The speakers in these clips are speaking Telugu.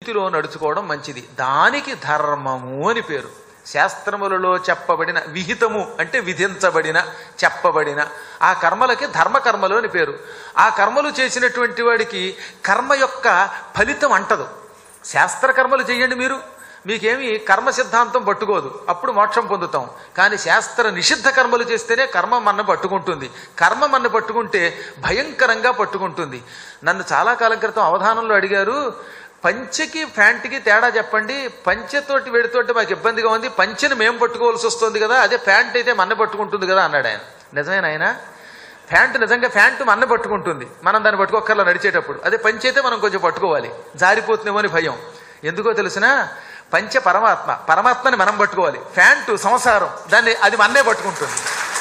నీతిలో నడుచుకోవడం మంచిది. దానికి ధర్మము అని పేరు. శాస్త్రములలో చెప్పబడిన, విహితము అంటే విధించబడిన, చెప్పబడిన ఆ కర్మలకి ధర్మకర్మలు అని పేరు. ఆ కర్మలు చేసినటువంటి వాడికి కర్మ యొక్క ఫలితం అంటదు. శాస్త్రకర్మలు చేయండి మీరు, మీకేమి కర్మ సిద్ధాంతం పట్టుకోదు, అప్పుడు మోక్షం పొందుతాం. కానీ శాస్త్ర నిషిద్ధ కర్మలు చేస్తేనే కర్మ మన పట్టుకుంటుంది. కర్మ మన పట్టుకుంటే భయంకరంగా పట్టుకుంటుంది. నన్ను చాలా కాలం క్రితం అవధానంలో అడిగారు, పంచెకి ప్యాంటుకి తేడా చెప్పండి, పంచెతోటి వేడితోటి మాకు ఇబ్బందిగా ఉంది, పంచెని మేము పట్టుకోవాల్సి వస్తుంది కదా, అదే ప్యాంట్ అయితే మన పట్టుకుంటుంది కదా అన్నాడు ఆయన. నిజమేనా ఆయన? ప్యాంటు నిజంగా ప్యాంటు మన పట్టుకుంటుంది, మనం దాన్ని పట్టుకోకర్లా నడిచేటప్పుడు. అదే పంచె అయితే మనం కొంచెం పట్టుకోవాలి, జారిపోతుందేమో అని భయం. ఎందుకో తెలిసినా, పంచ పరమాత్మ, పరమాత్మని మనం పట్టుకోవాలి. ప్యాంటు సంసారం, అది మన్నే పట్టుకుంటుంది.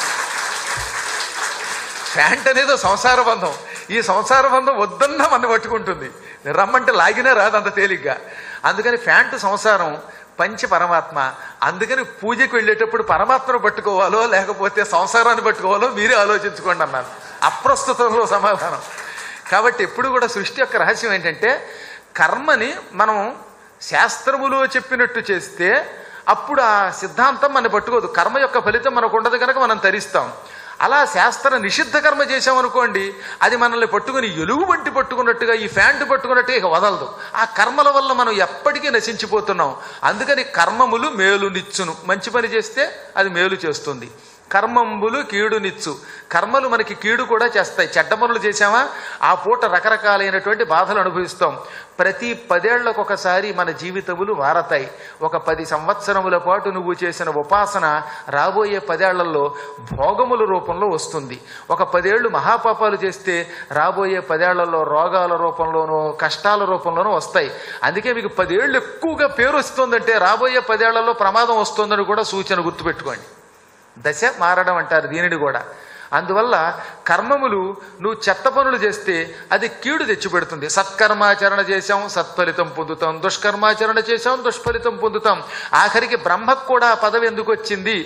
ప్యాంట్ అనేది సంసార బంధం, ఈ సంసార బంధం వద్దన్నా మన పట్టుకుంటుంది, రమ్మంటే లాగినా రాదు అంత తేలిగ్గా. అందుకని ప్యాంటు సంసారం, పంచ పరమాత్మ. అందుకని పూజకి వెళ్ళేటప్పుడు పరమాత్మను పట్టుకోవాలో లేకపోతే సంసారాన్ని పట్టుకోవాలో మీరే ఆలోచించుకోండి అన్నాను. అప్రస్తుతంలో సమాధానం. కాబట్టి ఎప్పుడు కూడా సృష్టి యొక్క రహస్యం ఏంటంటే, కర్మని మనం శాస్త్రములో చెప్పినట్టు చేస్తే అప్పుడు ఆ సిద్ధాంతం మన పట్టుకోదు, కర్మ యొక్క ఫలితం మనకు ఉండదు కనుక మనం తరిస్తాం. అలా శాస్త్ర నిషిద్ధ కర్మ చేసామనుకోండి, అది మనల్ని పట్టుకుని ఎలుగు వంటి పట్టుకున్నట్టుగా, ఈ ఫ్యాంటు పట్టుకున్నట్టుగా ఇక వదలదు. ఆ కర్మల వల్ల మనం ఎప్పటికీ నశించిపోతున్నాం. అందుకని కర్మములు మేలునిచ్చును, మంచి పని చేస్తే అది మేలు చేస్తుంది. కర్మంబులు కీడునిచ్చు, కర్మలు మనకి కీడు కూడా చేస్తాయి. చెడ్డ పనులు చేసామా ఆ పూట రకరకాలైనటువంటి బాధలు అనుభవిస్తాం. ప్రతి 10 ఏళ్లకు ఒకసారి మన జీవితములు మారతాయి. ఒక 10 సంవత్సరముల పాటు నువ్వు చేసిన ఉపాసన రాబోయే 10 ఏళ్లలో భోగముల రూపంలో వస్తుంది. ఒక 10 ఏళ్ళు మహాపాపాలు చేస్తే రాబోయే 10 ఏళ్లలో రోగాల రూపంలోనో కష్టాల రూపంలోనో వస్తాయి. అందుకే మీకు 10 ఏళ్ళు ఎక్కువగా పేరు వస్తుందంటే రాబోయే 10 ఏళ్లలో ప్రమాదం వస్తుందని కూడా సూచన గుర్తుపెట్టుకోండి. దశ మారడం అంటారు దీనిని కూడా. అందువల్ల కర్మములు నువ్వు చెత్త పనులు చేస్తే అది కీడు తెచ్చిపెడుతుంది. సత్కర్మాచరణ చేశాం సత్ఫలితం పొందుతాం, దుష్కర్మాచరణ చేశాం దుష్ఫలితం పొందుతాం. ఆఖరికి బ్రహ్మకు కూడా ఆ పదవి ఎందుకు వచ్చింది?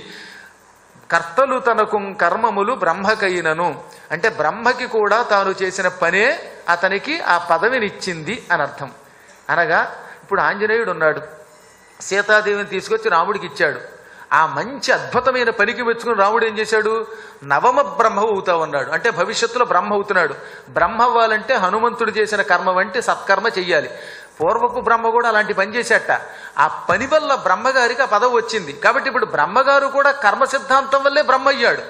కర్తలు తనకు కర్మములు బ్రహ్మకైనను అంటే బ్రహ్మకి కూడా తాను చేసిన పనే అతనికి ఆ పదవినిచ్చింది అని అర్థం. అనగా ఇప్పుడు ఆంజనేయుడు ఉన్నాడు, సీతాదేవిని తీసుకొచ్చి రాముడికి ఇచ్చాడు. ఆ మంచి అద్భుతమైన పనికి మెచ్చుకుని రాముడు ఏం చేశాడు? నవమ బ్రహ్మ అవుతావు అన్నాడు. అంటే భవిష్యత్తులో బ్రహ్మ అవుతున్నాడు. బ్రహ్మ అవ్వాలంటే హనుమంతుడు చేసిన కర్మ వంటి సత్కర్మ చెయ్యాలి. పూర్వపు బ్రహ్మ కూడా అలాంటి పని చేశాట. ఆ పని వల్ల బ్రహ్మగారికి ఆ పదవి వచ్చింది. కాబట్టి ఇప్పుడు బ్రహ్మగారు కూడా కర్మ సిద్ధాంతం వల్లే బ్రహ్మ అయ్యాడు.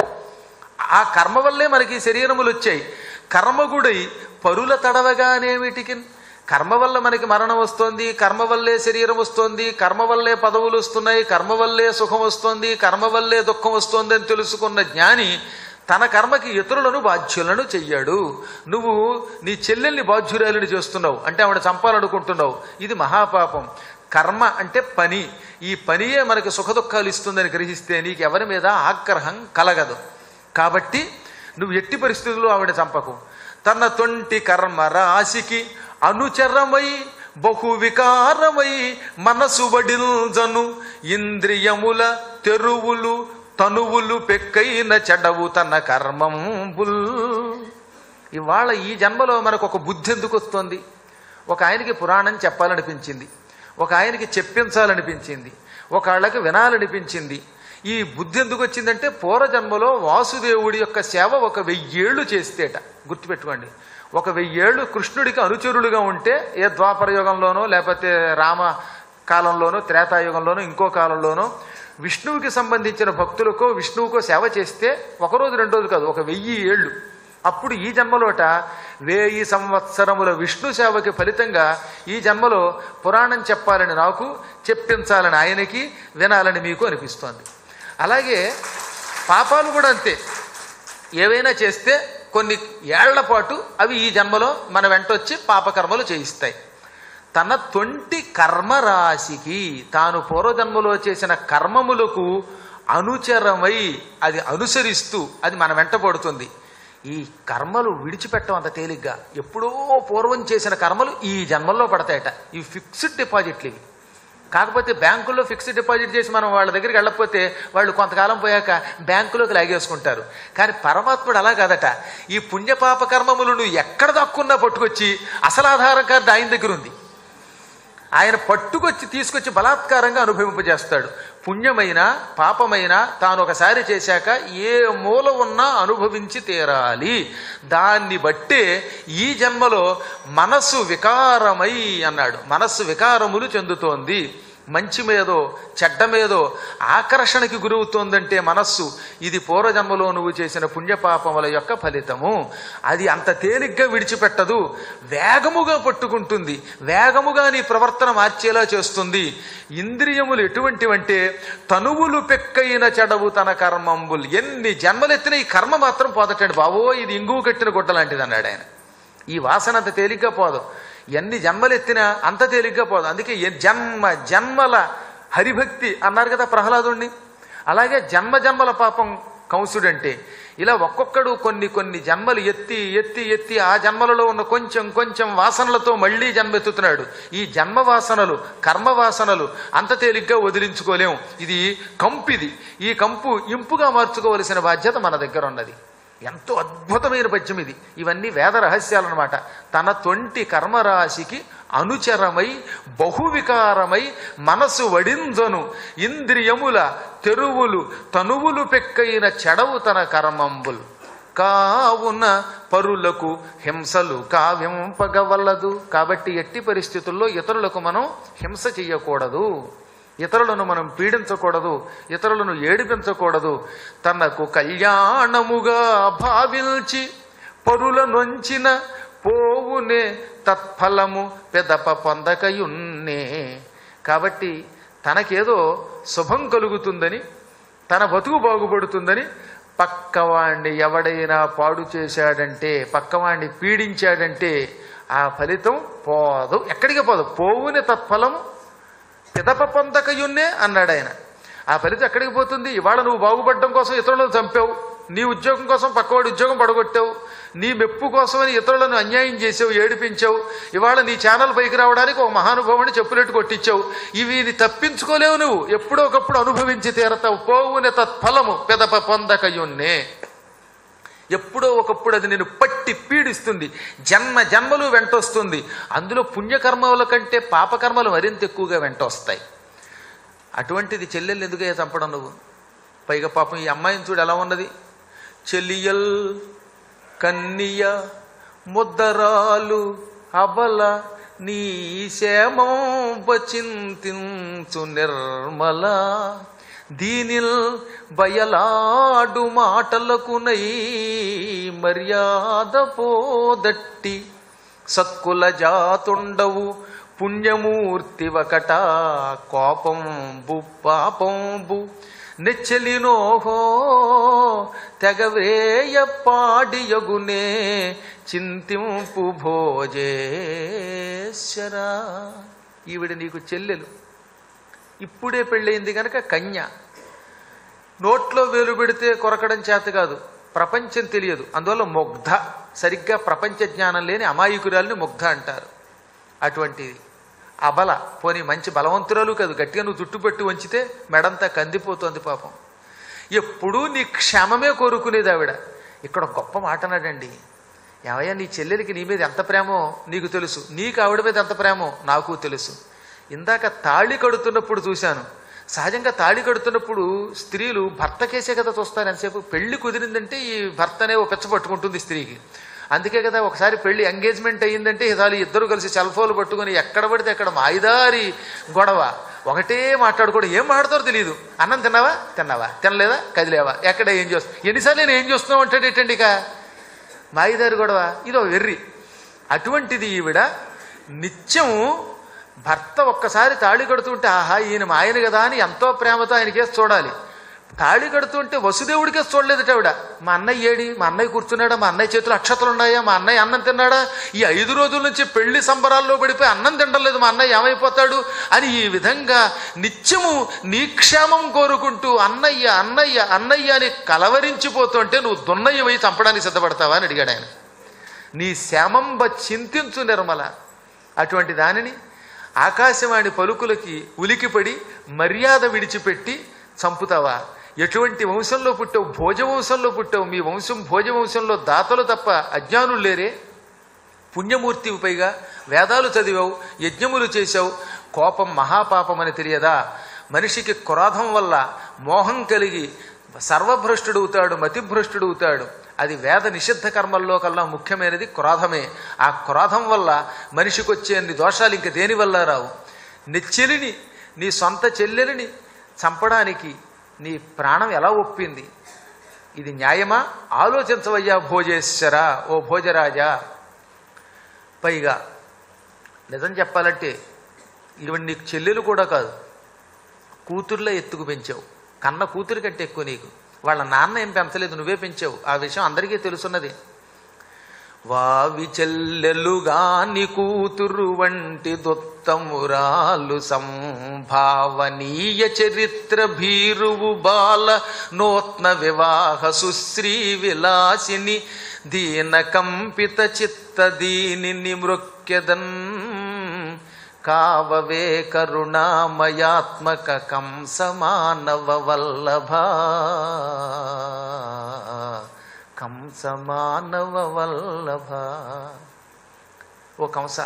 ఆ కర్మ వల్లే మనకి శరీరములు వచ్చాయి. కర్మగుడై పరుల తడవగానేమిటికి, కర్మ వల్ల మనకి మరణం వస్తుంది, కర్మ వల్లే శరీరం వస్తుంది, కర్మ వల్లే పదవులు వస్తున్నాయి, కర్మ వల్లే సుఖం వస్తుంది, కర్మ వల్లే దుఃఖం వస్తుంది అని తెలుసుకున్న జ్ఞాని తన కర్మకి ఇతరులను బాధ్యులను చెయ్యాడు. నువ్వు నీ చెల్లెల్ని బాధ్యురాలిని చేస్తున్నావు అంటే ఆవిడ చంపాలనుకుంటున్నావు, ఇది మహాపాపం. కర్మ అంటే పని, ఈ పనియే మనకి సుఖదుఖాలు ఇస్తుందని గ్రహిస్తే నీకు ఎవరి మీద ఆగ్రహం కలగదు. కాబట్టి నువ్వు ఎట్టి పరిస్థితుల్లో ఆవిడ చంపకు. తన తొంటి కర్మ రాశికి అనుచరమై బహు వికారమై మనసు వడిల్జను ఇంద్రియముల తెరువులు తనువులు పెక్కైన చెడవు తన కర్మంబుల్. ఇవాళ ఈ జన్మలో మనకు ఒక బుద్ధి ఎందుకు వస్తుంది? ఒక ఆయనకి పురాణం చెప్పాలనిపించింది, ఒక ఆయనకి చెప్పించాలనిపించింది, ఒకళ్ళకి వినాలనిపించింది. ఈ బుద్ధి ఎందుకు వచ్చిందంటే పూర్వజన్మలో వాసుదేవుడి యొక్క సేవ ఒక 1000 ఏళ్ళు చేస్తేట. గుర్తుపెట్టుకోండి, ఒక 1000 ఏళ్ళు కృష్ణుడికి అనుచరులుగా ఉంటే, ఏ ద్వాపర యుగంలోనో లేకపోతే రామ కాలంలోనో త్రేతాయుగంలోనో ఇంకో కాలంలోనో విష్ణువుకి సంబంధించిన భక్తులకో విష్ణువుకో సేవ చేస్తే 1 రోజు 2 రోజులు కాదు, ఒక 1000 ఏళ్ళు. అప్పుడు ఈ జన్మలోట 1000 సంవత్సరముల విష్ణు సేవకి ఫలితంగా ఈ జన్మలో పురాణం చెప్పాలని నాకు, చెప్పించాలని ఆయనకి, వినాలని మీకు అనిపిస్తోంది. అలాగే పాపాలు కూడా అంతే. ఏవైనా చేస్తే కొన్ని ఏళ్ల పాటు అవి ఈ జన్మలో మన వెంటొచ్చి పాపకర్మలు చేయిస్తాయి. తన తొంటి కర్మరాశికి, తాను పూర్వజన్మలో చేసిన కర్మములకు అనుచరమై అది అనుసరిస్తూ అది మన వెంట పడుతుంది. ఈ కర్మలు విడిచిపెట్టం అంత తేలిగ్గా. ఎప్పుడో పూర్వం చేసిన కర్మలు ఈ జన్మల్లో పడతాయట. ఇవి ఫిక్స్డ్ డిపాజిట్లు ఇవి. కాకపోతే బ్యాంకుల్లో ఫిక్స్డ్ డిపాజిట్ చేసి మనం వాళ్ళ దగ్గరికి వెళ్ళకపోతే వాళ్ళు కొంతకాలం పోయాక బ్యాంకులోకి లాగేసుకుంటారు. కానీ పరమాత్ముడు అలా కాదట. ఈ పుణ్యపాప కర్మములు నువ్వు ఎక్కడ దక్కున్నా పట్టుకొచ్చి అసలు ఆధారం కార్డు ఆయన దగ్గర ఉంది. ఆయన పట్టుకొచ్చి తీసుకొచ్చి బలాత్కారంగా అనుభవింపజేస్తాడు. పుణ్యమైన పాపమైన తాను ఒకసారి చేశాక ఏ మూల ఉన్నా అనుభవించి తీరాలి. దాన్ని బట్టే ఈ జన్మలో మనస్సు వికారమై అన్నాడు. మనస్సు వికారములు చెందుతోంది. మంచి మీదో చెడ్డ మీదో ఆకర్షణకి గురవుతోందంటే మనస్సు ఇది పూర్వజన్మలో నువ్వు చేసిన పుణ్యపాపముల యొక్క ఫలితము. అది అంత తేలిగ్గా విడిచిపెట్టదు, వేగముగా పట్టుకుంటుంది, వేగముగా నీ ప్రవర్తన మార్చేలా చేస్తుంది. ఇంద్రియములు ఎటువంటివంటే తనువులు పెక్కైన చెడవు తన కర్మంబుల్. ఎన్ని జన్మలెత్తిన ఈ కర్మ మాత్రం పోదటండి బావో, ఇది ఇంగువ కట్టిన గుడ్డ లాంటిది అన్నాడు ఆయన. ఈ వాసన అంత తేలిగ్గా పోదు, ఎన్ని జన్మలెత్తినా అంత తేలిగ్గా పోదు. అందుకే జన్మ జన్మల హరిభక్తి అన్నారు కదా ప్రహ్లాదుణ్ణి. అలాగే జన్మ జన్మల పాపం కంసుడంటే ఇలా ఒక్కొక్కడు కొన్ని కొన్ని జన్మలు ఎత్తి ఎత్తి ఎత్తి ఆ జన్మలలో ఉన్న కొంచెం కొంచెం వాసనలతో మళ్ళీ జన్మెత్తుతున్నాడు. ఈ జన్మ వాసనలు కర్మ వాసనలు అంత తేలిగ్గా వదిలించుకోలేం. ఇది కంపిది. ఈ కంపు ఇంపుగా మార్చుకోవలసిన బాధ్యత మన దగ్గర ఉన్నది. ఎంతో అద్భుతమైన పద్యం ఇది. ఇవన్నీ వేద రహస్యాలన్నమాట. తన తొంటి కర్మరాశికి అనుచరమై బహువికారమై మనసు వడింజను ఇంద్రియముల తెరువులు తనువులు పెక్కైన చెడవు తన కర్మంబుల్. కావున పరులకు హింసలు కావ్యంపగవలదు. కాబట్టి ఎట్టి పరిస్థితుల్లో ఇతరులకు మనం హింస చెయ్యకూడదు, ఇతరులను మనం పీడించకూడదు, ఇతరులను ఏడిపించకూడదు. తనకు కళ్యాణముగా భావించి పరుల నొంచిన పోవునే తత్ఫలము పెదప పొందకయున్నే. కాబట్టి తనకేదో శుభం కలుగుతుందని, తన బతుకు బాగుపడుతుందని పక్కవాణ్ణి ఎవడైనా పాడు చేశాడంటే, పక్కవాణ్ణి పీడించాడంటే ఆ ఫలితం పోదు, ఎక్కడికి పోదు. పోవునే తత్ఫలము పిదప పొందకయున్నే అన్నాడు ఆయన. ఆ ఫలితం ఎక్కడికి పోతుంది? ఇవాళ నువ్వు బాగుపడడం కోసం ఇతరులను చంపావు, నీ ఉద్యోగం కోసం పక్కవాడి ఉద్యోగం పడగొట్టావు, నీ మెప్పు కోసమని ఇతరులను అన్యాయం చేసావు, ఏడిపించావు. ఇవాళ నీ ఛానల్ పైకి రావడానికి ఒక మహానుభావుని చెప్పులెట్టు కొట్టించావు. ఇవి తప్పించుకోలేవు, నువ్వు ఎప్పుడో ఒకప్పుడు అనుభవించి తీరతావు. పోవునే తత్ఫలము పెదప పొందకయున్నే. ఎప్పుడో ఒకప్పుడు అది నేను పట్టి పీడిస్తుంది, జన్మ జన్మలు వెంటొస్తుంది. అందులో పుణ్యకర్మల కంటే పాపకర్మలు మరింత ఎక్కువగా వెంటొస్తాయి. అటువంటిది చెల్లెళ్ళు ఎందుకయ్యా చంపడం నువ్వు? పైగా పాపం ఈ అమ్మాయిని చూడు ఎలా ఉన్నది. చెలియల్ కన్నియ ముద్దరాలు అబల నీ క్షేమం చింతించు నిర్మల. దీనిల్ బయలాడు మాటలకునై మర్యాద పోదట్టి సత్కుల జాతుండవు పుణ్యమూర్తివకట కోపంబు పాపంబు నెచ్చలినోహో తెగవేయ పాడియగునే చింతింపు భోజేశ్వరా. ఈవిడ నీకు చెల్లెలు, ఇప్పుడే పెళ్ళయింది కనుక కన్య. నోట్లో వేలు పెడితే కొరకడం చేత కాదు, ప్రపంచం తెలియదు, అందువల్ల ముగ్ధ. సరిగ్గా ప్రపంచ జ్ఞానం లేని అమాయకురాలని ముగ్ధ అంటారు. అటువంటిది అబల, పోనీ మంచి బలవంతురాలు కాదు, గట్టిగా నువ్వు చుట్టుపెట్టి వంచితే మెడంతా కందిపోతుంది పాపం. ఎప్పుడూ నీ క్షేమమే కోరుకునేది ఆవిడ. ఇక్కడ గొప్ప మాట అన్నాడండి. ఏమయ్యా, నీ చెల్లెలికి నీ మీద ఎంత ప్రేమో నీకు తెలుసు, నీకు ఆవిడ మీద ఎంత ప్రేమో నాకు తెలుసు. ఇందాక తాళి కడుతున్నప్పుడు చూశాను. సహజంగా తాళి కడుతున్నప్పుడు స్త్రీలు భర్త కేసే కదా చూస్తారు ఎంతసేపు. పెళ్లి కుదిరిందంటే ఈ భర్తనే ఓ పెచ్చ పట్టుకుంటుంది స్త్రీకి. అందుకే కదా ఒకసారి పెళ్లి ఎంగేజ్మెంట్ అయ్యిందంటే ఇద్దరు కలిసి సెల్ ఫోన్లు పట్టుకుని ఎక్కడ పడితే అక్కడ మాయిదారి గొడవ, ఒకటే మాట్లాడుకోవడం. ఏం మాట్లాడతారో తెలియదు. అన్నం తిన్నావా, తినలేదా, కదిలేవా, ఎక్కడ ఏం చేస్తావు, ఎన్నిసార్లు నేను ఏం చేస్తున్నావు అంటాడేటండి. ఇక మాయిదారి గొడవ, ఇదో వెర్రి. అటువంటిది ఈవిడ నిత్యం భర్త ఒక్కసారి తాళి కడుతుంటే ఆహా ఈయన మా ఆయన కదా అని ఎంతో ప్రేమతో ఆయనకేసి చూడాలి. తాళి కడుతుంటే వసుదేవుడికేసి చూడలేదట ఆవిడ. మా అన్నయ్య ఏడి, మా అన్నయ్య కూర్చున్నాడా, మా అన్నయ్య చేతులు అక్షతలు ఉన్నాయా, మా అన్నయ్య అన్నం తిన్నాడా, ఈ 5 రోజుల నుంచి పెళ్లి సంబరాల్లో పడిపోయి అన్నం తినలేదు, మా అన్నయ్య ఏమైపోతాడు అని ఈ విధంగా నిత్యము నీ క్షేమం కోరుకుంటూ అన్నయ్య అన్నయ్య అన్నయ్య అని కలవరించిపోతుంటే నువ్వు దున్నయ్య పోయి చంపడానికి సిద్ధపడతావా అని అడిగాడు ఆయన. నీ శ్యామంబ చింతించు నిర్మల. అటువంటి దానిని ఆకాశవాణి పలుకులకి ఉలికిపడి మర్యాద విడిచిపెట్టి చంపుతావా? ఎటువంటి వంశంలో పుట్టావు? భోజవంశంలో పుట్టావు. మీ వంశం భోజవంశంలో దాతలు తప్ప అజ్ఞానులు లేరే. పుణ్యమూర్తివి, పైగా వేదాలు చదివావు, యజ్ఞములు చేశావు, కోపం మహాపాపం అని తెలియదా? మనిషికి క్రోధం వల్ల మోహం కలిగి సర్వభ్రష్టుడవుతాడు, మతిభ్రష్టుడవుతాడు. అది వేద నిషిద్ధ కర్మల్లో కల్లా ముఖ్యమైనది క్రోధమే. ఆ క్రోధం వల్ల మనిషికి వచ్చే అన్ని దోషాలు ఇంక దేనివల్ల రావు. నెచ్చెలిని, నీ సొంత చెల్లెలిని చంపడానికి నీ ప్రాణం ఎలా ఒప్పింది? ఇది న్యాయమా? ఆలోచించవయ్యా భోజేశ్వరా, ఓ భోజరాజా. పైగా నిజం చెప్పాలంటే ఇవి నీకు చెల్లెలు కూడా కాదు, కూతుర్లో ఎత్తుకు పెంచావు. కన్న కూతురి కంటే ఎక్కువ నీకు. వాళ్ళ నాన్న ఏం పెంచలేదు, నువ్వే పెంచావు. ఆ విషయం అందరికీ తెలుసున్నది. వావి చెల్లెలుగాని కూతురు వంటి దొత్తమురాలు సంభావనీయ చరిత్ర భీరువు బాల నూత్న వివాహ సుశ్రీ విలాసిని దీన కంపిత చిత్త దీనిని మృక్యదన్ కావవే కరుణామయాత్మక కంస మానవ వల్లభ కంస మానవ వల్లభ. ఓ కంస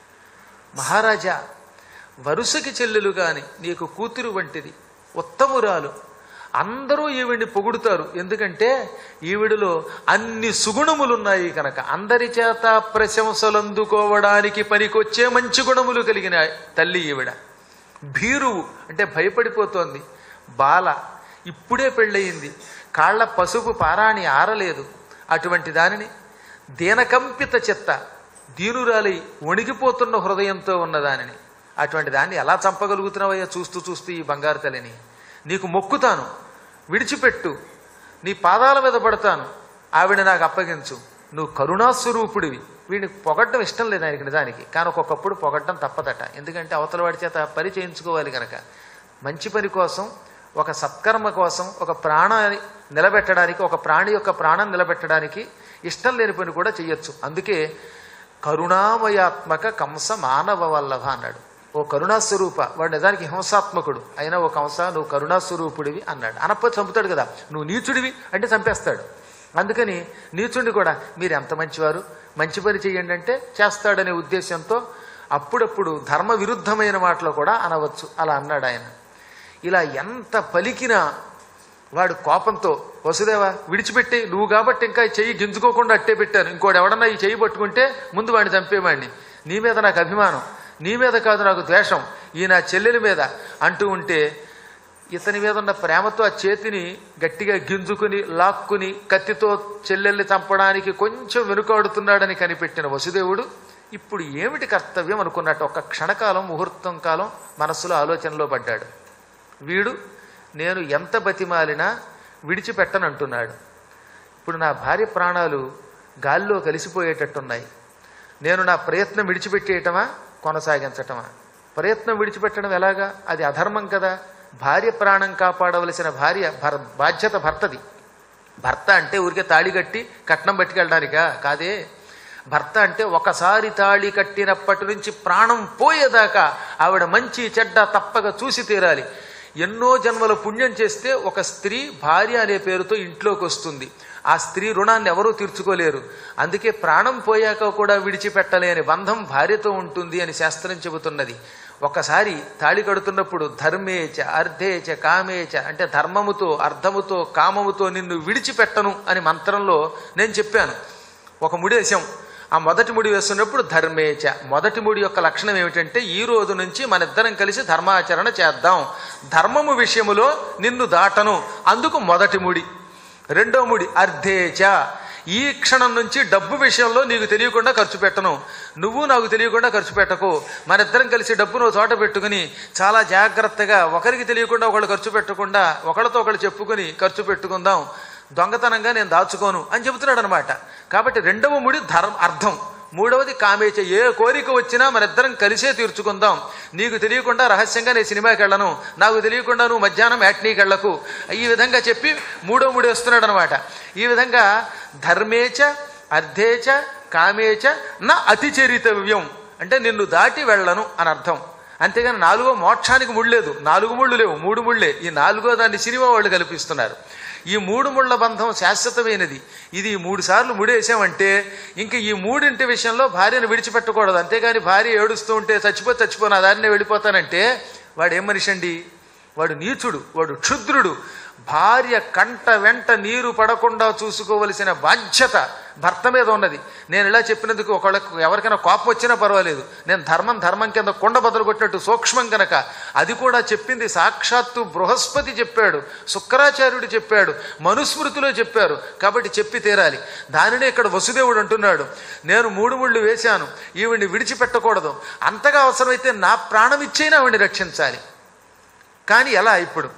మహారాజా, వరుసకి చెల్లెలు గాని నీకు కూతురు వంటిది, ఉత్తమురాలు. అందరూ ఈవిడిని పొగుడుతారు, ఎందుకంటే ఈవిడిలో అన్ని సుగుణములున్నాయి కనుక. అందరి చేత ప్రశంసలందుకోవడానికి పనికొచ్చే మంచి గుణములు కలిగిన తల్లి ఈవిడ. భీరువు అంటే భయపడిపోతోంది. బాల ఇప్పుడే పెళ్ళయింది, కాళ్ల పసుపు పారాణి ఆరలేదు. అటువంటి దానిని దీనకంపిత చిత్త, దీనురాలి వణిగిపోతున్న హృదయంతో ఉన్నదానిని, అటువంటి దాన్ని ఎలా చంపగలుగుతున్నావయ్యా? చూస్తూ చూస్తూ ఈ బంగారు తల్లిని నీకు మొక్కుతాను, విడిచిపెట్టు, నీ పాదాల మీద పడతాను, ఆవిడ నాకు అప్పగించు. నువ్వు కరుణాస్వరూపుడివి. వీడిని పొగడ్డం ఇష్టం లేదు ఆయనకి నిజానికి, కానీ ఒక్కొక్కప్పుడు పొగడ్డం తప్పదట. ఎందుకంటే అవతల వాడి చేత పని చేయించుకోవాలి కనుక. మంచి పని కోసం, ఒక సత్కర్మ కోసం, ఒక ప్రాణాన్ని నిలబెట్టడానికి, ఒక ప్రాణి యొక్క ప్రాణం నిలబెట్టడానికి ఇష్టం లేని పని కూడా చెయ్యొచ్చు. అందుకే కరుణామయాత్మక కంస మానవ వల్లభ అన్నాడు. ఓ కరుణాస్వరూప, వాడు నిజానికి హింసాత్మకుడు అయినా ఓ కంస నువ్వు కరుణాస్వరూపుడివి అన్నాడు. అనకపోతే చంపుతాడు కదా. నువ్వు నీచుడివి అంటే చంపేస్తాడు. అందుకని నీచుడిని కూడా మీరు ఎంత మంచివారు, మంచి పని చెయ్యండి అంటే చేస్తాడనే ఉద్దేశంతో అప్పుడప్పుడు ధర్మ విరుద్ధమైన మాటలు కూడా అనవచ్చు. అలా అన్నాడు ఆయన. ఇలా ఎంత పలికినా వాడు కోపంతో, వసుదేవ విడిచిపెట్టి, నువ్వు కాబట్టి ఇంకా ఈ చెయ్యి గింజుకోకుండా అట్టే పెట్టాను, ఇంకోటి ఎవడన్నా ఈ చెయ్యి పట్టుకుంటే ముందు వాడిని చంపేవాడిని. నీ మీద నాకు అభిమానం, నీ మీద కాదు నాకు ద్వేషం, ఈ నా చెల్లెలి మీద అంటూ ఉంటే ఇతని మీద ఉన్న ప్రేమతో ఆ చేతిని గట్టిగా గింజుకుని లాక్కుని కత్తితో చెల్లెల్ని చంపడానికి కొంచెం వెనుకాడుతున్నాడని కనిపెట్టిన వసుదేవుడు ఇప్పుడు ఏమిటి కర్తవ్యం అనుకున్నట్టు ఒక్క క్షణకాలం, ముహూర్తం కాలం మనస్సులో ఆలోచనలో పడ్డాడు. వీడు నేను ఎంత బతిమాలినా విడిచిపెట్టనంటున్నాడు. ఇప్పుడు నా భార్య ప్రాణాలు గాల్లో కలిసిపోయేటట్టున్నాయి. నేను నా ప్రయత్నం విడిచిపెట్టేయటమా, కొనసాగించటమా? ప్రయత్నం విడిచిపెట్టడం ఎలాగా? అది అధర్మం కదా. భార్య ప్రాణం కాపాడవలసిన బాధ్యత భర్తది. భర్త అంటే ఊరికే తాళి కట్టి కట్నం పట్టుకెళ్ళడానికా? కాదే. భర్త అంటే ఒకసారి తాళి కట్టినప్పటి నుంచి ప్రాణం పోయేదాకా ఆవిడ మంచి చెడ్డ తప్పక చూసి తీరాలి. ఎన్నో జన్మల పుణ్యం చేస్తే ఒక స్త్రీ భార్య అనే పేరుతో ఇంట్లోకి వస్తుంది. ఆ స్త్రీ రుణాన్ని ఎవరూ తీర్చుకోలేరు. అందుకే ప్రాణం పోయాక కూడా విడిచిపెట్టలేని బంధం భార్యతో ఉంటుంది అని శాస్త్రం చెబుతున్నది. ఒకసారి తాళి కడుతున్నప్పుడు ధర్మేచ అర్ధేచ కామేచ అంటే ధర్మముతో, అర్థముతో, కామముతో నిన్ను విడిచిపెట్టను అని మంత్రంలో నేను చెప్పాను. ఒక ముడేశాం. ఆ మొదటి ముడి వేస్తున్నప్పుడు ధర్మేచ, మొదటి ముడి యొక్క లక్షణం ఏమిటంటే ఈ రోజు నుంచి మనిద్దరం కలిసి ధర్మాచరణ చేద్దాం, ధర్మము విషయములో నిన్ను దాటను, అందుకు మొదటి ముడి. రెండో ముడి అర్ధేచ, ఈ క్షణం నుంచి డబ్బు విషయంలో నీకు తెలియకుండా ఖర్చు పెట్టను, నువ్వు నాకు తెలియకుండా ఖర్చు పెట్టకు, మనిద్దరం కలిసి డబ్బును చోట పెట్టుకుని చాలా జాగ్రత్తగా ఒకరికి తెలియకుండా ఒకళ్ళు ఖర్చు పెట్టకుండా ఒకళ్ళతో ఒకళ్ళు చెప్పుకుని ఖర్చు పెట్టుకుందాం, దొంగతనంగా నేను దాచుకోను అని చెబుతున్నాడు అనమాట. కాబట్టి రెండవ ముడి అర్థం. మూడవది కామేచ, ఏ కోరిక వచ్చినా మనిద్దరం కలిసే తీర్చుకుందాం, నీకు తెలియకుండా రహస్యంగా నేను సినిమాకి వెళ్ళను, నాకు తెలియకుండా నువ్వు మధ్యాహ్నం మ్యాట్నీకి వెళ్ళకు, ఈ విధంగా చెప్పి మూడో ముడి వేస్తున్నాడు అనమాట. ఈ విధంగా ధర్మేచ అర్ధేచ కామేచ నా అతిచరితవ్యం అంటే నిన్ను దాటి వెళ్ళను అని అర్థం. అంతేగాని నాలుగో మోక్షానికి ముళ్ళు లేదు, 4 ముళ్ళు లేవు, 3 ముళ్ళే. ఈ 4గో దాన్ని సినిమా వాళ్ళు కల్పిస్తున్నారు. ఈ 3 ముళ్ళ బంధం శాశ్వతమైనది. ఇది 3 సార్లు ముడేసామంటే ఇంక ఈ 3 విషయంలో భార్యను విడిచిపెట్టకూడదు. అంతేగాని భార్య ఏడుస్తూ ఉంటే చచ్చిపోనా దారినే వెళ్ళిపోతానంటే వాడు ఏం మనిషి అండి? వాడు నీచుడు, వాడు క్షుద్రుడు. భార్య కంట వెంట నీరు పడకుండా చూసుకోవలసిన బాధ్యత భర్త మీద ఉన్నది. నేను ఇలా చెప్పినందుకు ఎవరికైనా కోపం వచ్చినా పర్వాలేదు. నేను ధర్మం కింద కొండ బదులు కొట్టినట్టు సూక్ష్మం కనుక అది కూడా చెప్పింది సాక్షాత్తు బృహస్పతి చెప్పాడు, శుక్రాచార్యుడు చెప్పాడు, మనుస్మృతిలో చెప్పారు. కాబట్టి చెప్పి తీరాలి. దానినే ఇక్కడ వసుదేవుడు అంటున్నాడు, నేను 3 ముళ్ళు వేశాను, ఈవిడ్ని విడిచిపెట్టకూడదు. అంతగా అవసరమైతే నా ప్రాణం ఇచ్చైనా ఆవిడ్ని రక్షించాలి. కానీ ఎలా?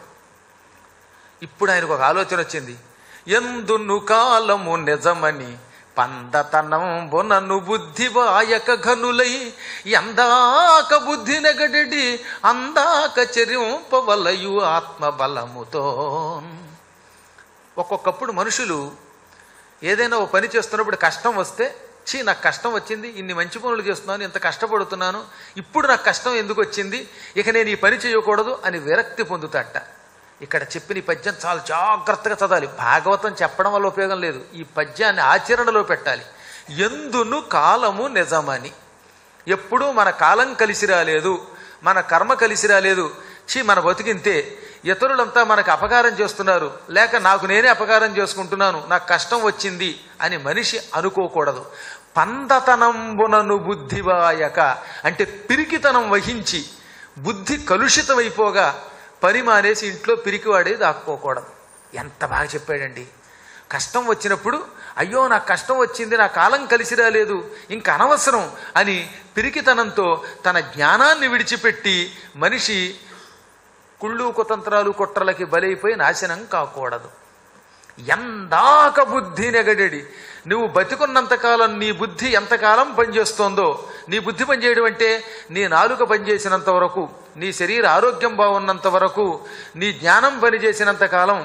ఇప్పుడు ఆయనకు ఒక ఆలోచన వచ్చింది. ఎందును కాలము నిజమని పందతనంబునను బుద్ధి వాయక ఘనులై ఎందాక బుద్ధి నెగడడి అందాక చరింపవలయు ఆత్మబలముతో. ఒక్కొక్కప్పుడు మనుషులు ఏదైనా ఓ పని చేస్తున్నప్పుడు కష్టం వస్తే, నాకు కష్టం వచ్చింది, ఇన్ని మంచి పనులు చేస్తున్నాను, ఇంత కష్టపడుతున్నాను, ఇప్పుడు నాకు కష్టం ఎందుకు వచ్చింది, ఇక నేను ఈ పని చేయకూడదు అని విరక్తి పొందుతాట. ఇక్కడ చెప్పిన ఈ పద్యం చాలా జాగ్రత్తగా చదవాలి. భాగవతం చెప్పడం వల్ల ఉపయోగం లేదు, ఈ పద్యాన్ని ఆచరణలో పెట్టాలి. ఎందును కాలము నిజమని, ఎప్పుడూ మన కాలం కలిసి రాలేదు, మన కర్మ కలిసి రాలేదు, మన బతికింతే, ఇతరులంతా మనకు అపకారం చేస్తున్నారు, లేక నాకు నేనే అపకారం చేసుకుంటున్నాను, నాకు కష్టం వచ్చింది అని మనిషి అనుకోకూడదు. పందతనంబునను బుద్ధివాయక అంటే పిరికితనం వహించి బుద్ధి కలుషితమైపోగా పని మానేసి ఇంట్లో పిరికివాడే దాక్కోకూడదు. ఎంత బాగా చెప్పాడండి. కష్టం వచ్చినప్పుడు అయ్యో నాకు కష్టం వచ్చింది, నా కాలం కలిసి రాలేదు, ఇంక అనవసరం అని పిరికితనంతో తన జ్ఞానాన్ని విడిచిపెట్టి మనిషి కుళ్ళు కుతంత్రాలు కుట్రలకి బలైపోయి నాశనం కాకూడదు. ఎందాక బుద్ధి నెగడెడి, నువ్వు బతికున్నంతకాలం నీ బుద్ధి ఎంతకాలం పనిచేస్తోందో, నీ బుద్ధి పనిచేయడం అంటే నీ నాలుక పనిచేసినంత వరకు, నీ శరీర ఆరోగ్యం బాగున్నంత వరకు, నీ జ్ఞానం పనిచేసినంతకాలం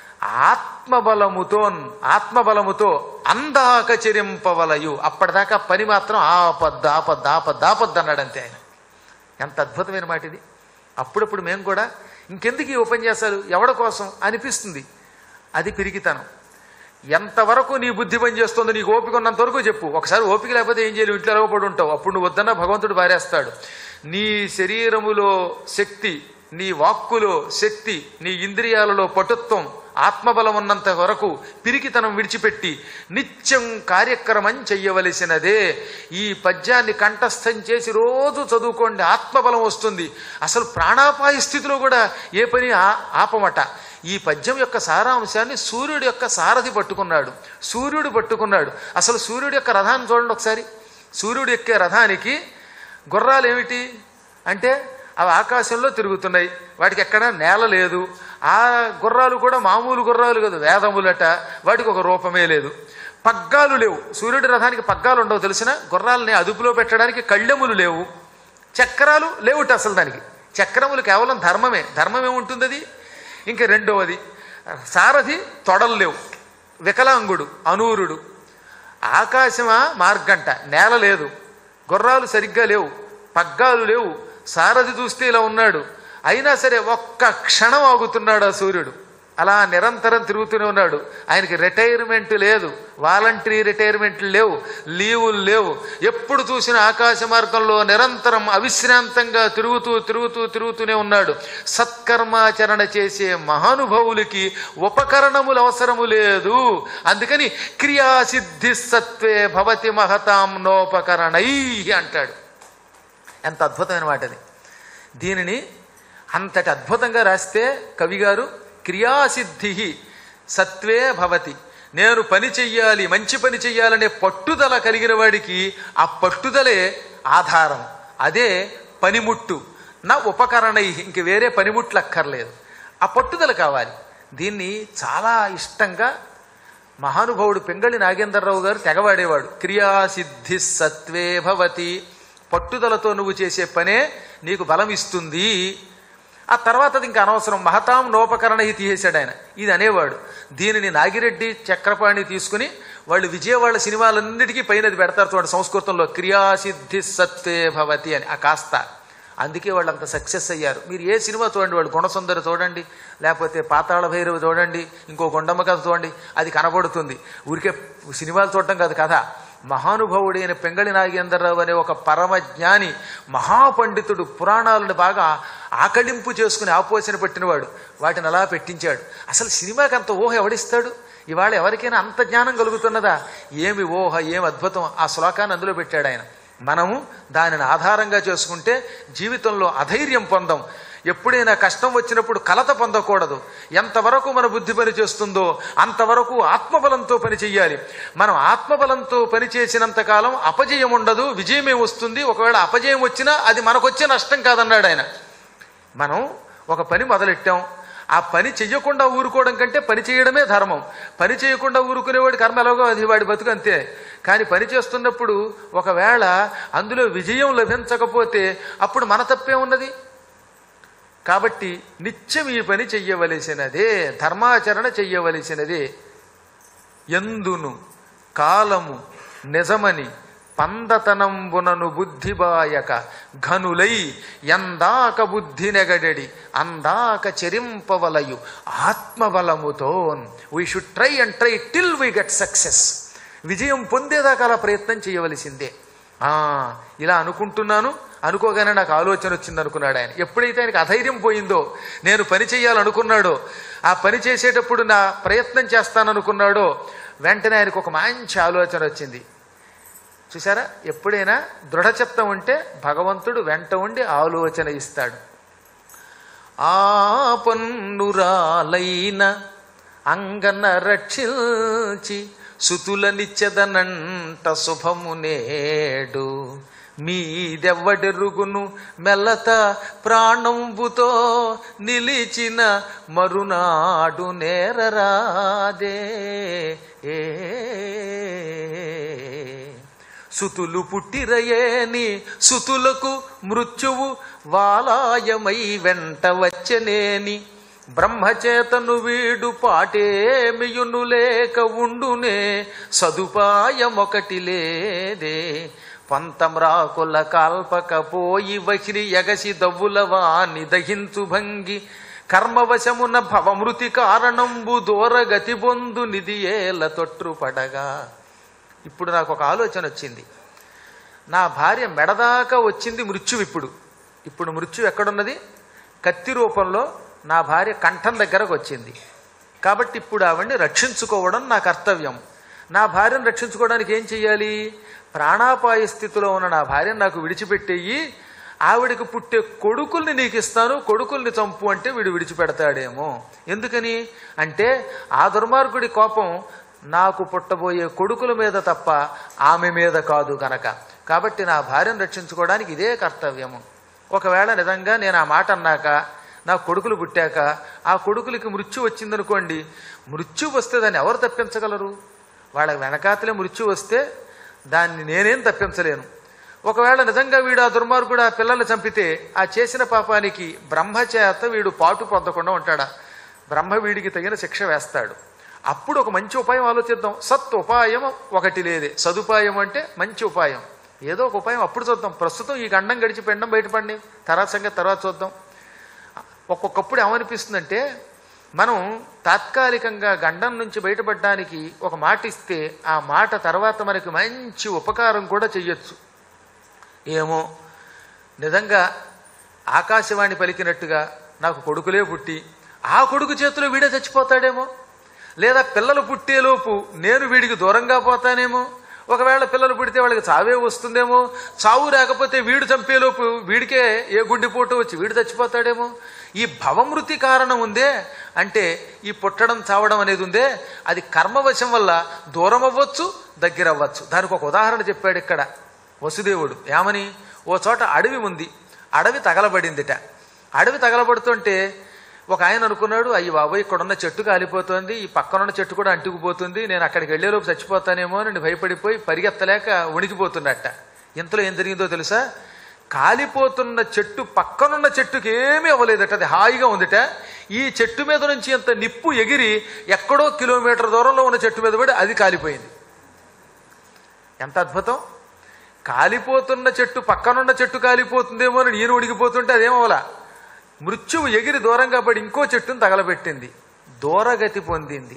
ఆత్మబలముతో అందాక చెరింపవలయు. అప్పటిదాకా పని మాత్రం ఆపద్దు అన్నాడంతే ఆయన. ఎంత అద్భుతమైన మాట ఇది. అప్పుడప్పుడు మేము కూడా ఇంకెందుకు ఈ ఉపన్యాసాలు ఎవడి కోసం అనిపిస్తుంది. అది పిరికితనం. ఎంతవరకు నీ బుద్ధి పని చేస్తుందో నీకు ఓపిక ఉన్నంత వరకు చెప్పు. ఒకసారి ఓపిక లేకపోతే ఏం చేయాలి, ఇంట్లో అలవపడి ఉంటావు. అప్పుడు నువ్వు వద్దన్నా భగవంతుడు పారేస్తాడు. నీ శరీరములో శక్తి, నీ వాక్కులో శక్తి, నీ ఇంద్రియాలలో పటుత్వం, ఆత్మబలం ఉన్నంత వరకు పిరికితనం విడిచిపెట్టి నిత్యం కార్యక్రమం చెయ్యవలసినదే. ఈ పద్యాన్ని కంఠస్థం చేసి రోజు చదువుకోండి, ఆత్మబలం వస్తుంది. అసలు ప్రాణాపాయ స్థితిలో కూడా ఏ పని ఆపమట. ఈ పద్యం యొక్క సారాంశాన్ని సూర్యుడి యొక్క సారథి పట్టుకున్నాడు, సూర్యుడు పట్టుకున్నాడు. అసలు సూర్యుడి యొక్క రథాన్ని చూడండి ఒకసారి. సూర్యుడు ఎక్కే రథానికి గుర్రాలు ఏమిటి అంటే అవి ఆకాశంలో తిరుగుతున్నాయి, వాటికి ఎక్కడ నేల లేదు. ఆ గుర్రాలు కూడా మామూలు గుర్రాలు కాదు, వేదములట. వాటికి ఒక రూపమే లేదు, పగ్గాలు లేవు. సూర్యుడి రథానికి పగ్గాలు ఉండవు తెలిసిన. గుర్రాలని అదుపులో పెట్టడానికి కళ్ళెములు లేవు, చక్రాలు లేవుట. అసలు దానికి చక్రములు కేవలం ధర్మమే. ధర్మమేముంటుంది అది. ఇంక రెండవది సారథి, తొడలు లేవు, వికలాంగుడు, అనూరుడు. ఆకాశమా మార్గంట, నేల లేదు, గుర్రాలు సరిగ్గా లేవు, పగ్గాలు లేవు. సారథి చూస్తే ఇలా ఉన్నాడు, అయినా సరే ఒక్క క్షణం ఆగుతున్నాడు ఆ సూర్యుడు. అలా నిరంతరం తిరుగుతూనే ఉన్నాడు. ఆయనకి రిటైర్మెంట్ లేదు, వాలంటరీ రిటైర్మెంట్లు లేవు, లీవులు లేవు. ఎప్పుడు చూసిన ఆకాశ మార్గంలో నిరంతరం అవిశ్రాంతంగా తిరుగుతూనే ఉన్నాడు. సత్కర్మాచరణ చేసే మహానుభావులకి ఉపకరణములు అవసరము లేదు. అందుకని క్రియాసిద్ధి సత్వే భవతి మహతాం నోపకరణై అంటాడు. ఎంత అద్భుతమైన మాట అది. దీనిని అంతటి అద్భుతంగా రాస్తే కవిగారు, క్రియాసిద్ధి సత్వే భవతి, నేను పని చెయ్యాలి, మంచి పని చెయ్యాలనే పట్టుదల కలిగిన వాడికి ఆ పట్టుదలే ఆధారం, అదే పనిముట్టు. నా ఉపకరణై, ఇంక వేరే పనిముట్లు అక్కర్లేదు, ఆ పట్టుదల కావాలి. దీన్ని చాలా ఇష్టంగా మహానుభావుడు పెంగళి నాగేంద్రరావు గారు తెగవాడేవాడు. క్రియాసిద్ధి సత్వే భవతి, పట్టుదలతో నువ్వు చేసే పనే నీకు బలం ఇస్తుంది. ఆ తర్వాత అది ఇంకా అనవసరం, మహతాం నోపకరణ తీసేశాడు ఆయన. ఇది అనేవాడు. దీనిని నాగిరెడ్డి చక్రపాణి తీసుకుని వాళ్ళు విజయవాడ సినిమాలన్నిటికీ పైన అది పెడతారు చూడండి సంస్కృతంలో, క్రియాసిద్ధి సత్వే భవతి అని. ఆ కాస్త అందుకే వాళ్ళు అంత సక్సెస్ అయ్యారు. మీరు ఏ సినిమా చూడండి, వాళ్ళు గుణసుందరి చూడండి, లేకపోతే పాతాళ భైరవి చూడండి, ఇంకో గుండమ్మ కథ చూడండి, అది కనబడుతుంది. ఊరికే సినిమాలు చూడటం కాదు కథ. మహానుభావుడైన పెంగళి నాగేంద్రరావు అనే ఒక పరమజ్ఞాని మహాపండితుడు పురాణాలను బాగా ఆకళింపు చేసుకుని ఆపోసన పెట్టినవాడు వాటిని అలా పెట్టించాడు. అసలు సినిమాకి అంత ఊహ ఎవడిస్తాడు? ఇవాళ ఎవరికైనా అంత జ్ఞానం కలుగుతున్నదా? ఏమి ఊహ, ఏమి అద్భుతం! ఆ శ్లోకాన్ని అందులో పెట్టాడు ఆయన. మనము దానిని ఆధారంగా చేసుకుంటే జీవితంలో అధైర్యం పొందం. ఎప్పుడైనా కష్టం వచ్చినప్పుడు కలత పొందకూడదు. ఎంతవరకు మన బుద్ధి పని చేస్తుందో అంతవరకు ఆత్మబలంతో పని చెయ్యాలి. మనం ఆత్మబలంతో పని చేసినంతకాలం అపజయం ఉండదు, విజయమే వస్తుంది. ఒకవేళ అపజయం వచ్చినా అది మనకొచ్చే నష్టం కాదన్నాడు ఆయన. మనం ఒక పని మొదలెట్టాం, ఆ పని చెయ్యకుండా ఊరుకోవడం కంటే పని చేయడమే ధర్మం. పని చేయకుండా ఊరుకునేవాడి కర్మ ఎలాగో అది వాడి బతుకు అంతే. కానీ పని చేస్తున్నప్పుడు ఒకవేళ అందులో విజయం లభించకపోతే అప్పుడు మన తప్పే ఉన్నది. కాబట్టి నిత్యం ఈ పని చెయ్యవలసినదే, ధర్మాచరణ చెయ్యవలసినదే. ఎందును కాలము నిజమని పందతనంబునను బుద్ధిబాయక ఘనులై ఎందాక బుద్ధి నెగడెడి అందాక చెరింపవలయు ఆత్మబలముతో. We should try and try till we get success. విజయం పొందేదాకా అలా ప్రయత్నం చేయవలసిందే. ఇలా అనుకుంటున్నాను, అనుకోగానే నాకు ఆలోచన వచ్చింది అనుకున్నాడు ఆయన. ఎప్పుడైతే ఆయనకు అధైర్యం పోయిందో, నేను పని చేయాలనుకున్నాడో, ఆ పని చేసేటప్పుడు నా ప్రయత్నం చేస్తాననుకున్నాడో, వెంటనే ఆయనకు ఒక మంచి ఆలోచన వచ్చింది. చూసారా, ఎప్పుడైనా దృఢచిత్తం ఉంటే భగవంతుడు వెంట ఉండి ఆలోచన ఇస్తాడు. ఆ పన్నురాలైన అంగన రక్షించి సుతులనిచ్చెదనంట శుభము నేడు మీదెవ్వడెరుగును మెల్లత ప్రాణంబుతో నిలిచిన మరునాడు నేరరాదే. సుతులు పుట్టిరయేని సుతులకు మృత్యువు వాలాయమై వెంట వచ్చనేని బ్రహ్మచేతను వీడు పాటేమియును లేక ఉండునే సదుపాయమొకటి లేదే. పంతమ్రాకుల కాల్పకపోయి వహిరి ఎగసి దవ్వుల వాని దహించు భంగి కర్మవశమున భవమృతి కారణంబు దూరగతి బొందు నిధియేల తొట్టుపడగా. ఇప్పుడు నాకు ఒక ఆలోచన వచ్చింది. నా భార్య మెడదాకా వచ్చింది మృత్యువు. ఇప్పుడు మృత్యువు ఎక్కడున్నది? కత్తి రూపంలో నా భార్య కంఠం దగ్గరకు వచ్చింది. కాబట్టి ఇప్పుడు ఆవిడ్ని రక్షించుకోవడం నా కర్తవ్యం. నా భార్యను రక్షించుకోవడానికి ఏం చెయ్యాలి? ప్రాణాపాయ స్థితిలో ఉన్న నా భార్యను నాకు విడిచిపెట్టేయి, ఆవిడికి పుట్టే కొడుకుల్ని నీకు ఇస్తాను, కొడుకుల్ని చంపు అంటే వీడు విడిచిపెడతాడేమో. ఎందుకని అంటే ఆ దుర్మార్గుడి కోపం నాకు పుట్టబోయే కొడుకుల మీద తప్ప ఆమె మీద కాదు కనుక. కాబట్టి నా భార్యను రక్షించుకోవడానికి ఇదే కర్తవ్యము. ఒకవేళ నిజంగా నేను ఆ మాట అన్నాక నా కొడుకులు పుట్టాక ఆ కొడుకులకి మృత్యు వచ్చిందనుకోండి, మృత్యు వస్తే దాన్ని ఎవరు తప్పించగలరు? వాళ్ళ వెనకాతలే మృత్యు వస్తే దాన్ని నేనేం తప్పించలేను. ఒకవేళ నిజంగా వీడు ఆ దుర్మార్గుడు ఆ పిల్లల్ని చంపితే ఆ చేసిన పాపానికి బ్రహ్మచేత వీడు పాటు పొందకుండా ఉంటాడా? బ్రహ్మ వీడికి తగిన శిక్ష వేస్తాడు. అప్పుడు ఒక మంచి ఉపాయం ఆలోచిద్దాం. సత్ ఉపాయం ఒకటి లేదే, సదుపాయం అంటే మంచి ఉపాయం. ఏదో ఒక ఉపాయం అప్పుడు చూద్దాం. ప్రస్తుతం ఈ గండం గడిచి పెండం బయటపడి తర్వాత సంగతి తర్వాత చూద్దాం. ఒక్కొక్కప్పుడు ఏమనిపిస్తుందంటే, మనం తాత్కాలికంగా గండం నుంచి బయటపడడానికి ఒక మాట ఇస్తే ఆ మాట తర్వాత మనకి మంచి ఉపకారం కూడా చెయ్యొచ్చు. ఏమో నిజంగా ఆకాశవాణి పలికినట్టుగా నాకు కొడుకులే పుట్టి ఆ కొడుకు చేతిలో వీడే చచ్చిపోతాడేమో, లేదా పిల్లలు పుట్టేలోపు నేను వీడికి దూరంగా పోతానేమో. ఒకవేళ పిల్లలు పుడితే వాళ్ళకి చావే వస్తుందేమో, చావు రాకపోతే వీడు చంపేలోపు వీడికే ఏ గుండెపోటు వచ్చి వీడు చచ్చిపోతాడేమో. ఈ భవమృతి కారణం ఉందే అంటే ఈ పుట్టడం చావడం అనేది ఉందే, అది కర్మవశం వల్ల దూరం అవ్వచ్చు, దగ్గర అవ్వచ్చు. దానికి ఒక ఉదాహరణ చెప్పాడు ఇక్కడ వసుదేవుడు. ఏమని? ఓ చోట అడవి ఉంది, అడవి తగలబడిందిట. అడవి తగలబడుతుంటే ఒక ఆయన అనుకున్నాడు, అయ్యి బాబోయ్ ఇక్కడున్న చెట్టు కాలిపోతుంది, ఈ పక్కనున్న చెట్టు కూడా అంటుకుపోతుంది, నేను అక్కడికి వెళ్లేలోపు చచ్చిపోతానేమో అని భయపడిపోయి పరిగెత్తలేక ఉణికిపోతున్నట్ట. ఇంతలో ఏం జరిగిందో తెలుసా? కాలిపోతున్న చెట్టు పక్కనున్న చెట్టుకి ఏమీ అవ్వలేదట, అది హాయిగా ఉందిట. ఈ చెట్టు మీద నుంచి అంత నిప్పు ఎగిరి ఎక్కడో కిలోమీటర్ దూరంలో ఉన్న చెట్టు మీద పడి అది కాలిపోయింది. ఎంత అద్భుతం! కాలిపోతున్న చెట్టు పక్కనున్న చెట్టు కాలిపోతుందేమో అని నేను ఉడికిపోతుంటే అదేమవలా, మృత్యువు ఎగిరి దూరంగా పడి ఇంకో చెట్టును తగలబెట్టింది, దూరగతి పొందింది.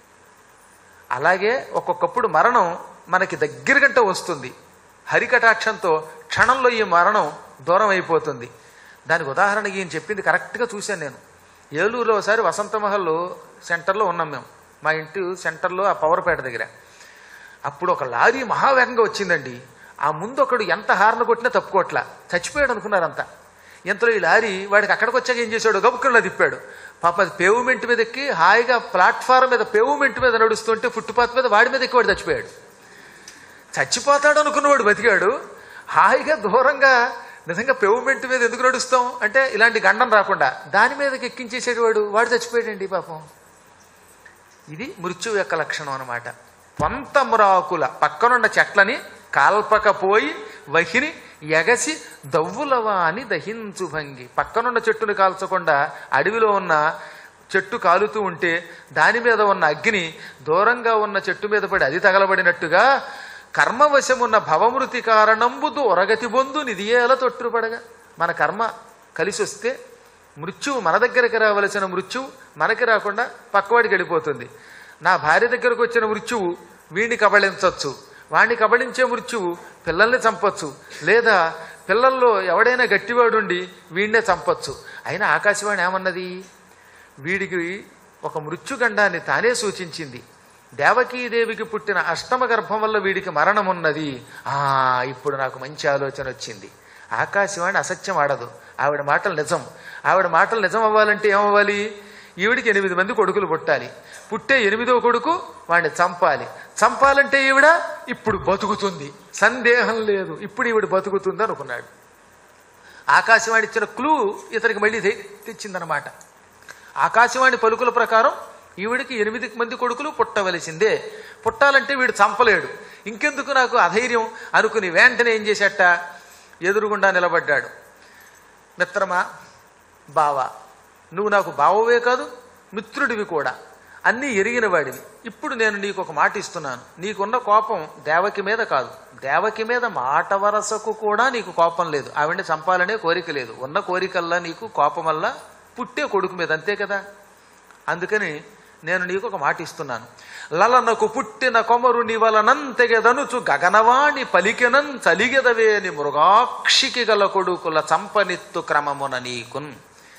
అలాగే ఒక్కొక్కప్పుడు మరణం మనకి దగ్గరగంట వస్తుంది. హరికటాక్షంతో క్షణంలో ఈ మరణం దూరం అయిపోతుంది. దానికి ఉదాహరణకి ఈయన చెప్పింది కరెక్ట్గా చూశాను నేను. ఏలూరులో ఒకసారి వసంతమహల్ సెంటర్లో ఉన్నాం మేము, మా ఇంటి సెంటర్లో ఆ పవర్పేట దగ్గర. అప్పుడు ఒక లారీ మహావేగంగా వచ్చిందండి. ఆ ముందు ఒకడు ఎంత హార్న్ కొట్టినా తప్పుకోట్లా, చచ్చిపోయాడు అనుకున్నారంతా. ఇంతలో ఈ లారీ వాడికి అక్కడికి వచ్చాక ఏం చేశాడు, గబుక్కల్లో తిప్పాడు. పాప అది పేవ్మెంట్ మీద ఎక్కి హాయిగా ప్లాట్ఫారం మీద పేవ్మెంట్ మీద నడుస్తుంటే ఫుట్పాత్ మీద వాడి మీద ఎక్కి వాడు చచ్చిపోయాడు. చచ్చిపోతాడు అనుకున్నవాడు బతికాడు. హాయిగా దూరంగా నిజంగా పేవ్మెంట్ మీద ఎందుకు నడుస్తాం అంటే ఇలాంటి గండం రాకుండా దాని మీదకి ఎక్కించేసేవాడు, వాడు చచ్చిపోయాడండి పాపం. ఇది మృత్యువు యొక్క లక్షణం అనమాట. పొంతమురాకుల పక్కనున్న చెట్లని కాల్పకపోయి వహిని ఎగసి దవ్వులవా అని దహించు భంగి. పక్కనున్న చెట్టుని కాల్చకుండా అడవిలో ఉన్న చెట్టు కాలుతూ ఉంటే దాని మీద ఉన్న అగ్ని దూరంగా ఉన్న చెట్టు మీద పడి అది తగలబడినట్టుగా కర్మవశమున్న భవమృతి కారణంబు దూరగతి బొందు నిధియేల తొట్టుపడగా. మన కర్మ కలిసి వస్తే మృత్యువు మన దగ్గరికి రావలసిన మృత్యువు మనకి రాకుండా పక్కవాడికి వెళ్ళిపోతుంది. నా భార్య దగ్గరకు వచ్చిన మృత్యువు వీడిని కబళించవచ్చు, వాడిని కబళించే మృత్యువు పిల్లల్ని చంపొచ్చు, లేదా పిల్లల్లో ఎవడైనా గట్టివాడుండి వీడినే చంపొచ్చు. అయినా ఆకాశవాణి ఏమన్నది, వీడికి ఒక మృత్యుగండాన్ని తానే సూచించింది. దేవకీదేవికి పుట్టిన అష్టమ గర్భం వల్ల వీడికి మరణం ఉన్నది. ఇప్పుడు నాకు మంచి ఆలోచన వచ్చింది. ఆకాశవాణి అసత్యం ఆడదు, ఆవిడ మాటలు నిజం. ఆవిడ మాటలు నిజం అవ్వాలంటే ఏమవ్వాలి, ఈవిడికి 8 మంది కొడుకులు పుట్టాలి. పుట్టే 8వ కొడుకు వాడిని చంపాలి. చంపాలంటే ఈవిడ ఇప్పుడు బతుకుతుంది, సందేహం లేదు, ఇప్పుడు ఈవిడ బతుకుతుంది అనుకున్నాడు. ఆకాశవాణి ఇచ్చిన క్లూ ఇతనికి మళ్ళీ తెచ్చిందనమాట. ఆకాశవాణి పలుకుల ప్రకారం ఈవిడికి 8 మంది కొడుకులు పుట్టవలసిందే. పుట్టాలంటే వీడు చంపలేడు, ఇంకెందుకు నాకు అధైర్యం అనుకుని వెంటనే ఏం చేశాట, ఎదురుగుండా నిలబడ్డాడు. మిత్రమా, బావా, నువ్వు నాకు బావవే కాదు మిత్రుడివి కూడా, అన్నీ ఎరిగిన వాడివి. ఇప్పుడు నేను నీకు ఒక మాట ఇస్తున్నాను. నీకున్న కోపం దేవకి మీద కాదు, దేవకి మీద మాట వరసకు కూడా నీకు కోపం లేదు, ఆవిడ్ని చంపాలనే కోరిక లేదు. ఉన్న కోరికల్లా నీకు కోపం వల్ల పుట్టే కొడుకు మీద, అంతే కదా. అందుకని నేను నీకు ఒక మాట ఇస్తున్నాను. లలనకు పుట్టిన కొమరు నివలనంతెగదనుచు గగనవాణి పలికెనం చలిగెదవేని మృగాక్షికి గల కొడుకుల చంపనిత్తు క్రమమున నీకున్.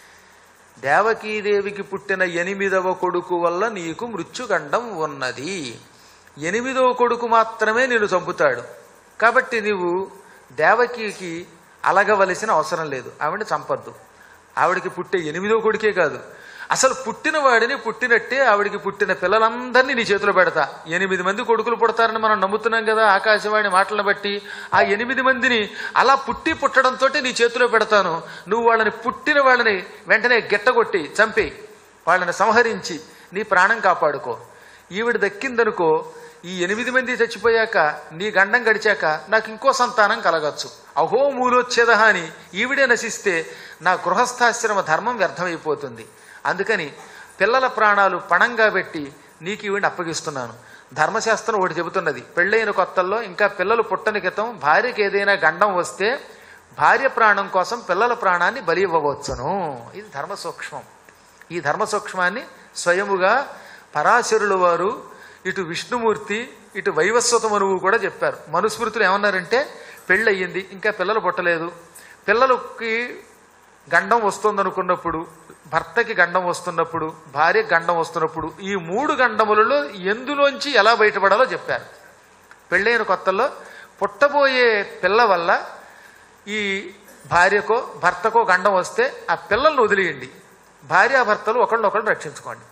దేవకీదేవికి పుట్టిన 8వ కొడుకు వల్ల నీకు మృత్యుగండం ఉన్నది. 8వ కొడుకు మాత్రమే నిన్ను చంపుతాడు. కాబట్టి నీవు దేవకీకి అలగవలసిన అవసరం లేదు, ఆవిడని చంపద్దు. ఆవిడికి పుట్టే 8వ కొడుకే కాదు, అసలు పుట్టిన వాడిని పుట్టినట్టే ఆవిడికి పుట్టిన పిల్లలందరినీ నీ చేతిలో పెడతా. 8 మంది కొడుకులు పుడతారని మనం నమ్ముతున్నాం కదా ఆకాశవాణి మాటలను బట్టి. ఆ 8 మందిని అలా పుట్టడంతో నీ చేతిలో పెడతాను. నువ్వు వాళ్ళని పుట్టిన వాళ్ళని వెంటనే గెట్టగొట్టి చంపి వాళ్ళని సంహరించి నీ ప్రాణం కాపాడుకో. ఈవిడ దక్కిందనుకో, ఈ 8 మంది చచ్చిపోయాక నీ గండం గడిచాక నాకు ఇంకో సంతానం కలగచ్చు. అహో మూలోచ్ఛేద అని ఈవిడే నశిస్తే నా గృహస్థాశ్రమ ధర్మం వ్యర్థమైపోతుంది. అందుకని పిల్లల ప్రాణాలు పణంగా పెట్టి నీకు ఈవిడిని అప్పగిస్తున్నాను. ధర్మశాస్త్రం ఒకటి చెబుతున్నది, పెళ్ళైన కొత్తల్లో ఇంకా పిల్లలు పుట్టని క్రితం భార్యకి ఏదైనా గండం వస్తే భార్య ప్రాణం కోసం పిల్లల ప్రాణాన్ని బలి ఇవ్వవచ్చును. ఇది ధర్మ సూక్ష్మం. ఈ ధర్మ సూక్ష్మాన్ని స్వయముగా పరాశరుల వారు, ఇటు విష్ణుమూర్తి, ఇటు వైవస్వత మనువు కూడా చెప్పారు. మనుస్మృతులు ఏమన్నారంటే, పెళ్ళయ్యింది ఇంకా పిల్లలు పుట్టలేదు, పిల్లలకి గండం వస్తుందనుకున్నప్పుడు, భర్తకి గండం వస్తున్నప్పుడు, భార్యకి గండం వస్తున్నప్పుడు, ఈ 3 గండములలో ఎందులోంచి ఎలా బయటపడాలో చెప్పారు. పెళ్ళైన కొత్తల్లో పుట్టబోయే పిల్ల వల్ల ఈ భార్యకో భర్తకో గండం వస్తే ఆ పిల్లల్ని వదిలేయండి, భార్యాభర్తలు ఒకళ్ళొకళ్ళు రక్షించుకోండి.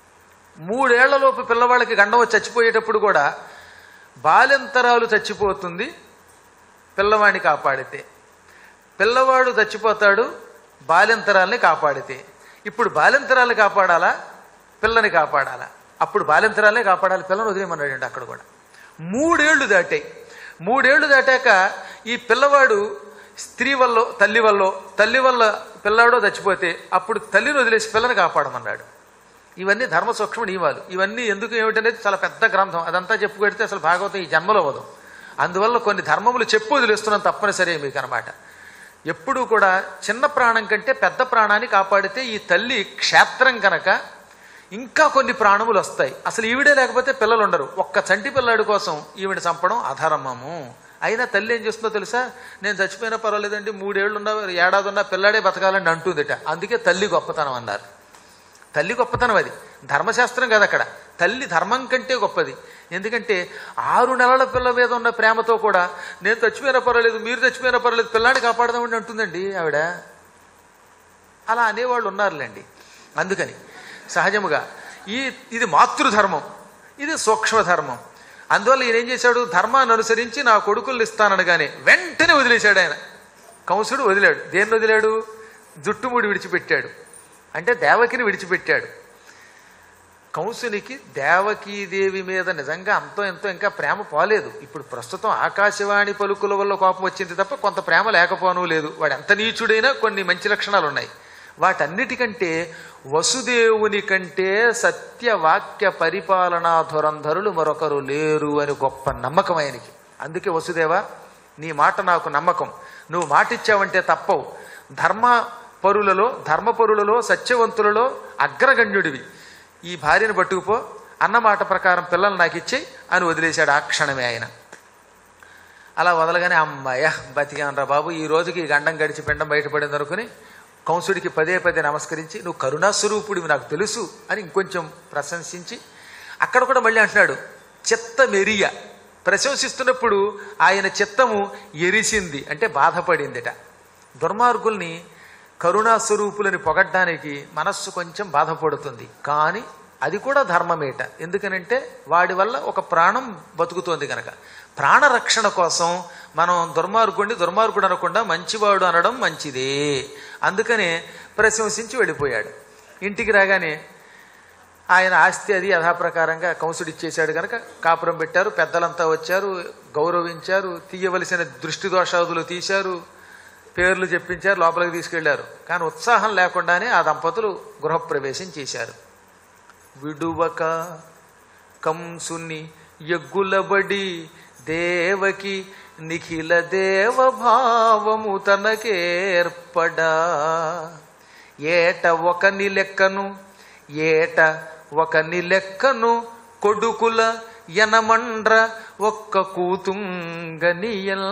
3 ఏళ్లలోపు పిల్లవాళ్ళకి గండం వచ్చి చచ్చిపోయేటప్పుడు కూడా బాల్యంతరాలు చచ్చిపోతుంది పిల్లవాడిని కాపాడితే, పిల్లవాడు చచ్చిపోతాడు బాల్యంతరాల్ని కాపాడితే. ఇప్పుడు బాల్యంతరాల్ని కాపాడాలా పిల్లని కాపాడాలా? అప్పుడు బాల్యంతరాలనే కాపాడాలి, పిల్లని వదిలేయమన్నాడండి. అక్కడ కూడా 3 ఏళ్లు దాటాయి. 3 ఏళ్లు దాటాక ఈ పిల్లవాడు స్త్రీ వల్ల తల్లి వల్ల పిల్లాడో చచ్చిపోతే అప్పుడు తల్లిని వదిలేసి పిల్లని కాపాడమన్నాడు. ఇవన్నీ ధర్మ సూక్ష్మ నియమాలు. ఇవన్నీ ఎందుకు ఏమిటనేది చాలా పెద్ద గ్రంథం, అదంతా చెప్పుకెడితే అసలు భాగవతం ఈ జన్మలో అవ్వదు. అందువల్ల కొన్ని ధర్మములు చెప్పు వదిలేస్తున్నాం తప్పనిసరి మీకు అనమాట. ఎప్పుడూ కూడా చిన్న ప్రాణం కంటే పెద్ద ప్రాణాన్ని కాపాడితే ఈ తల్లి క్షేత్రం కనుక ఇంకా కొన్ని ప్రాణములు వస్తాయి. అసలు ఈవిడే లేకపోతే పిల్లలు ఉండరు. ఒక్క చంటి పిల్లాడి కోసం ఈవిడ చంపడం అధర్మము. అయినా తల్లి ఏం చేస్తుందో తెలుసా, నేను చచ్చిపోయినా పర్వాలేదండి, 3 ఏళ్ళు ఉన్నా 1 ఏడాది ఉన్నా పిల్లాడే బతకాలని అంటుందిట. అందుకే తల్లి గొప్పతనం అన్నారు. తల్లి గొప్పతనం అది, ధర్మశాస్త్రం కాదు అక్కడ. తల్లి ధర్మం కంటే గొప్పది. ఎందుకంటే 6 నెలల పిల్ల మీద ఉన్న ప్రేమతో కూడా నేను చచ్చిపోయినా పర్వాలేదు, మీరు చచ్చిపోయినా పర్వాలేదు, పిల్లాన్ని కాపాడదామని అంటుందండి ఆవిడ. అలా అనేవాళ్ళు ఉన్నారులేండి. అందుకని సహజముగా ఇది మాతృధర్మం, ఇది సూక్ష్మధర్మం. అందువల్ల ఈయన ఏం చేశాడు, ధర్మాన్ని అనుసరించి నా కొడుకుల్ని ఇస్తాననగానే వెంటనే వదిలేశాడు ఆయన. కంసుడు వదిలాడు. దేన్ని వదిలాడు? జుట్టుముడి విడిచిపెట్టాడు, అంటే దేవకిని విడిచిపెట్టాడు. కంసునికి దేవకీదేవి మీద నిజంగా అంతో ఎంతో ఇంకా ప్రేమ పోలేదు. ఇప్పుడు ప్రస్తుతం ఆకాశవాణి పలుకుల వల్ల కోపం వచ్చింది తప్ప కొంత ప్రేమ లేకపోనూ లేదు. వాడు ఎంత నీచుడైనా కొన్ని మంచి లక్షణాలు ఉన్నాయి. వాటన్నిటికంటే వసుదేవుని కంటే సత్యవాక్య పరిపాలనా ధురంధరులు మరొకరు లేరు అని గొప్ప నమ్మకం ఆయనకి. అందుకే వసుదేవ, నీ మాట నాకు నమ్మకం, నువ్వు మాటిచ్చావంటే తప్పవు, ధర్మపరులలో సత్యవంతులలో అగ్రగణ్యుడివి, ఈ భార్యను పట్టుకుపో, అన్నమాట ప్రకారం పిల్లలు నాకు ఇచ్చేయి అని వదిలేశాడు ఆ క్షణమే ఆయన. అలా వదలగానే అమ్మాయ బతికానరా బాబు, ఈ రోజుకి ఈ గండం గడిచి పిండం బయటపడింది అనుకుని కంసుడికి పదే నమస్కరించి, నువ్వు కరుణాస్వరూపుడివి నాకు తెలుసు అని ఇంకొంచెం ప్రశంసించి, అక్కడ కూడా మళ్ళీ అంటున్నాడు చిత్తమెరియ. ప్రశంసిస్తున్నప్పుడు ఆయన చిత్తము ఎరిసింది, అంటే బాధపడిందిట. దుర్మార్గుల్ని కరుణాస్వరూపులని పొగడ్డానికి మనస్సు కొంచెం బాధపడుతుంది, కానీ అది కూడా ధర్మమేట. ఎందుకనంటే వాడి వల్ల ఒక ప్రాణం బతుకుతోంది కనుక. ప్రాణరక్షణ కోసం మనం దుర్మార్గుడు అనకుండా మంచివాడు అనడం మంచిదే. అందుకనే ప్రశంసించి వెళ్ళిపోయాడు. ఇంటికి రాగానే ఆయన ఆస్తి అది యథాప్రకారంగా కంసుడిచ్చేశాడు కనుక కాపురం పెట్టారు. పెద్దలంతా వచ్చారు, గౌరవించారు, తీయవలసిన దృష్టి దోషాదులు తీశారు, పేర్లు చెప్పించారు, లోపలికి తీసుకెళ్లారు. కానీ ఉత్సాహం లేకుండానే ఆ దంపతులు గృహప్రవేశం చేశారు. విడువక కంసుని ఎగ్గులబడి దేవకి నిఖిల దేవభావము తనకేర్పడా, ఏట ఒకని లెక్కను కొడుకుల యనమండ్ర ఒక్క కూతుంగనియల్.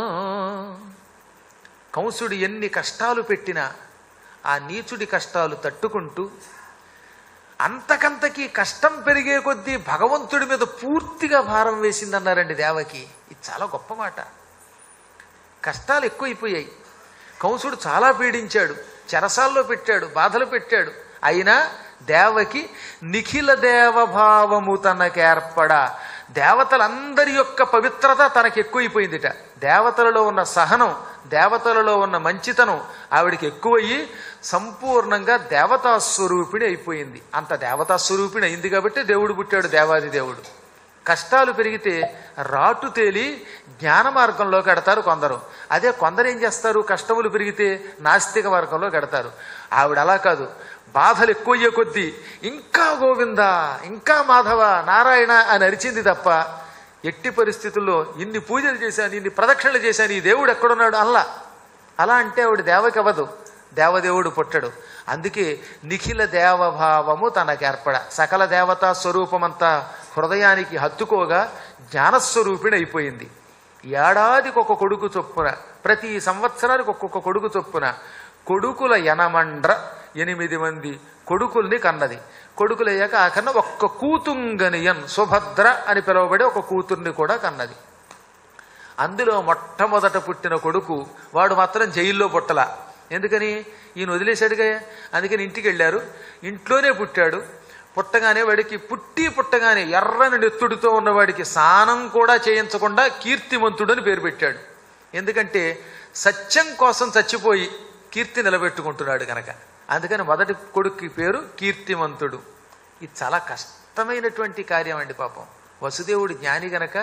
కంసుడు ఎన్ని కష్టాలు పెట్టినా ఆ నీచుడి కష్టాలు తట్టుకుంటూ అంతకంతకీ కష్టం పెరిగే కొద్దీ భగవంతుడి మీద పూర్తిగా భారం వేసిందన్నారండి దేవకి. ఇది చాలా గొప్ప మాట. కష్టాలు ఎక్కువైపోయాయి. కంసుడు చాలా పీడించాడు, చెరసాల్లో పెట్టాడు, బాధలు పెట్టాడు. అయినా దేవకి నిఖిల దేవభావము తనకేర్పడా, దేవతలందరి యొక్క పవిత్రత తనకి ఎక్కువైపోయిందిట. దేవతలలో ఉన్న సహనం, దేవతలలో ఉన్న మంచితనం ఆవిడికి ఎక్కువయ్యి సంపూర్ణంగా దేవతాస్వరూపిణి అయిపోయింది. అంత దేవతాస్వరూపిణి అయింది కాబట్టి దేవుడు పుట్టాడు, దేవాది దేవుడు. కష్టాలు పెరిగితే రాటు తేలి జ్ఞాన మార్గంలో గడతారు కొందరు. అదే కొందరు ఏం చేస్తారు, కష్టములు పెరిగితే నాస్తిక మార్గంలో గడతారు. ఆవిడ అలా కాదు. బాధలు ఎక్కువయ్యే కొద్దీ ఇంకా గోవింద, ఇంకా మాధవ, నారాయణ అని అరిచింది తప్ప ఎట్టి పరిస్థితుల్లో ఇన్ని పూజలు చేశాను, ఇన్ని ప్రదక్షిణలు చేశాను, ఈ దేవుడు ఎక్కడున్నాడు అలా అంటే ఆవిడ దేవకి అవ్వదు, దేవదేవుడు పుట్టడు. అందుకే నిఖిల దేవభావము తనకేర్పడ, సకల దేవతా స్వరూపమంతా హృదయానికి హత్తుకోగా జ్ఞానస్వరూపిణి అయిపోయింది. ఏడాదికి ఒక కొడుకు చొప్పున, ప్రతి సంవత్సరానికి ఒక్కొక్క కొడుకు చొప్పున కొడుకుల యనమండ్ర 8 మంది కొడుకుల్ని కన్నది. కొడుకులయ్యాక ఆ కన్నా ఒక్క కూతుంగనియన్, సుభద్ర అని పిలువబడే ఒక కూతుర్ని కూడా కన్నది. అందులో మొట్టమొదట పుట్టిన కొడుకు వాడు మాత్రం జైల్లో పుట్టలా. ఎందుకని? ఈయన వదిలేశాడుగా. అందుకని ఇంటికి వెళ్ళారు, ఇంట్లోనే పుట్టాడు. పుట్టగానే వాడికి పుట్టగానే ఎర్రని నెత్తుడితో ఉన్నవాడికి స్నానం కూడా చేయించకుండా కీర్తిమంతుడు అని పేరు పెట్టాడు. ఎందుకంటే సత్యం కోసం చచ్చిపోయి కీర్తి నిలబెట్టుకుంటున్నాడు కనుక. అందుకని మొదటి కొడుక్కి పేరు కీర్తిమంతుడు. ఇది చాలా కష్టమైనటువంటి కార్యం అండి పాపం. వసుదేవుడు జ్ఞాని గనక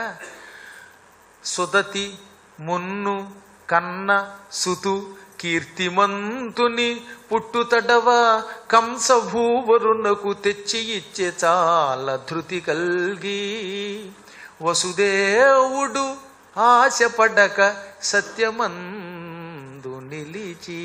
సుదతి మున్ను కన్న సుతు కీర్తిమంతుని పుట్టుతడవ కంసభూవరునకు తెచ్చి ఇచ్చే చాలా ధృతి కల్గి వసుదేవుడు ఆశపడక సత్యమందు నిలిచి.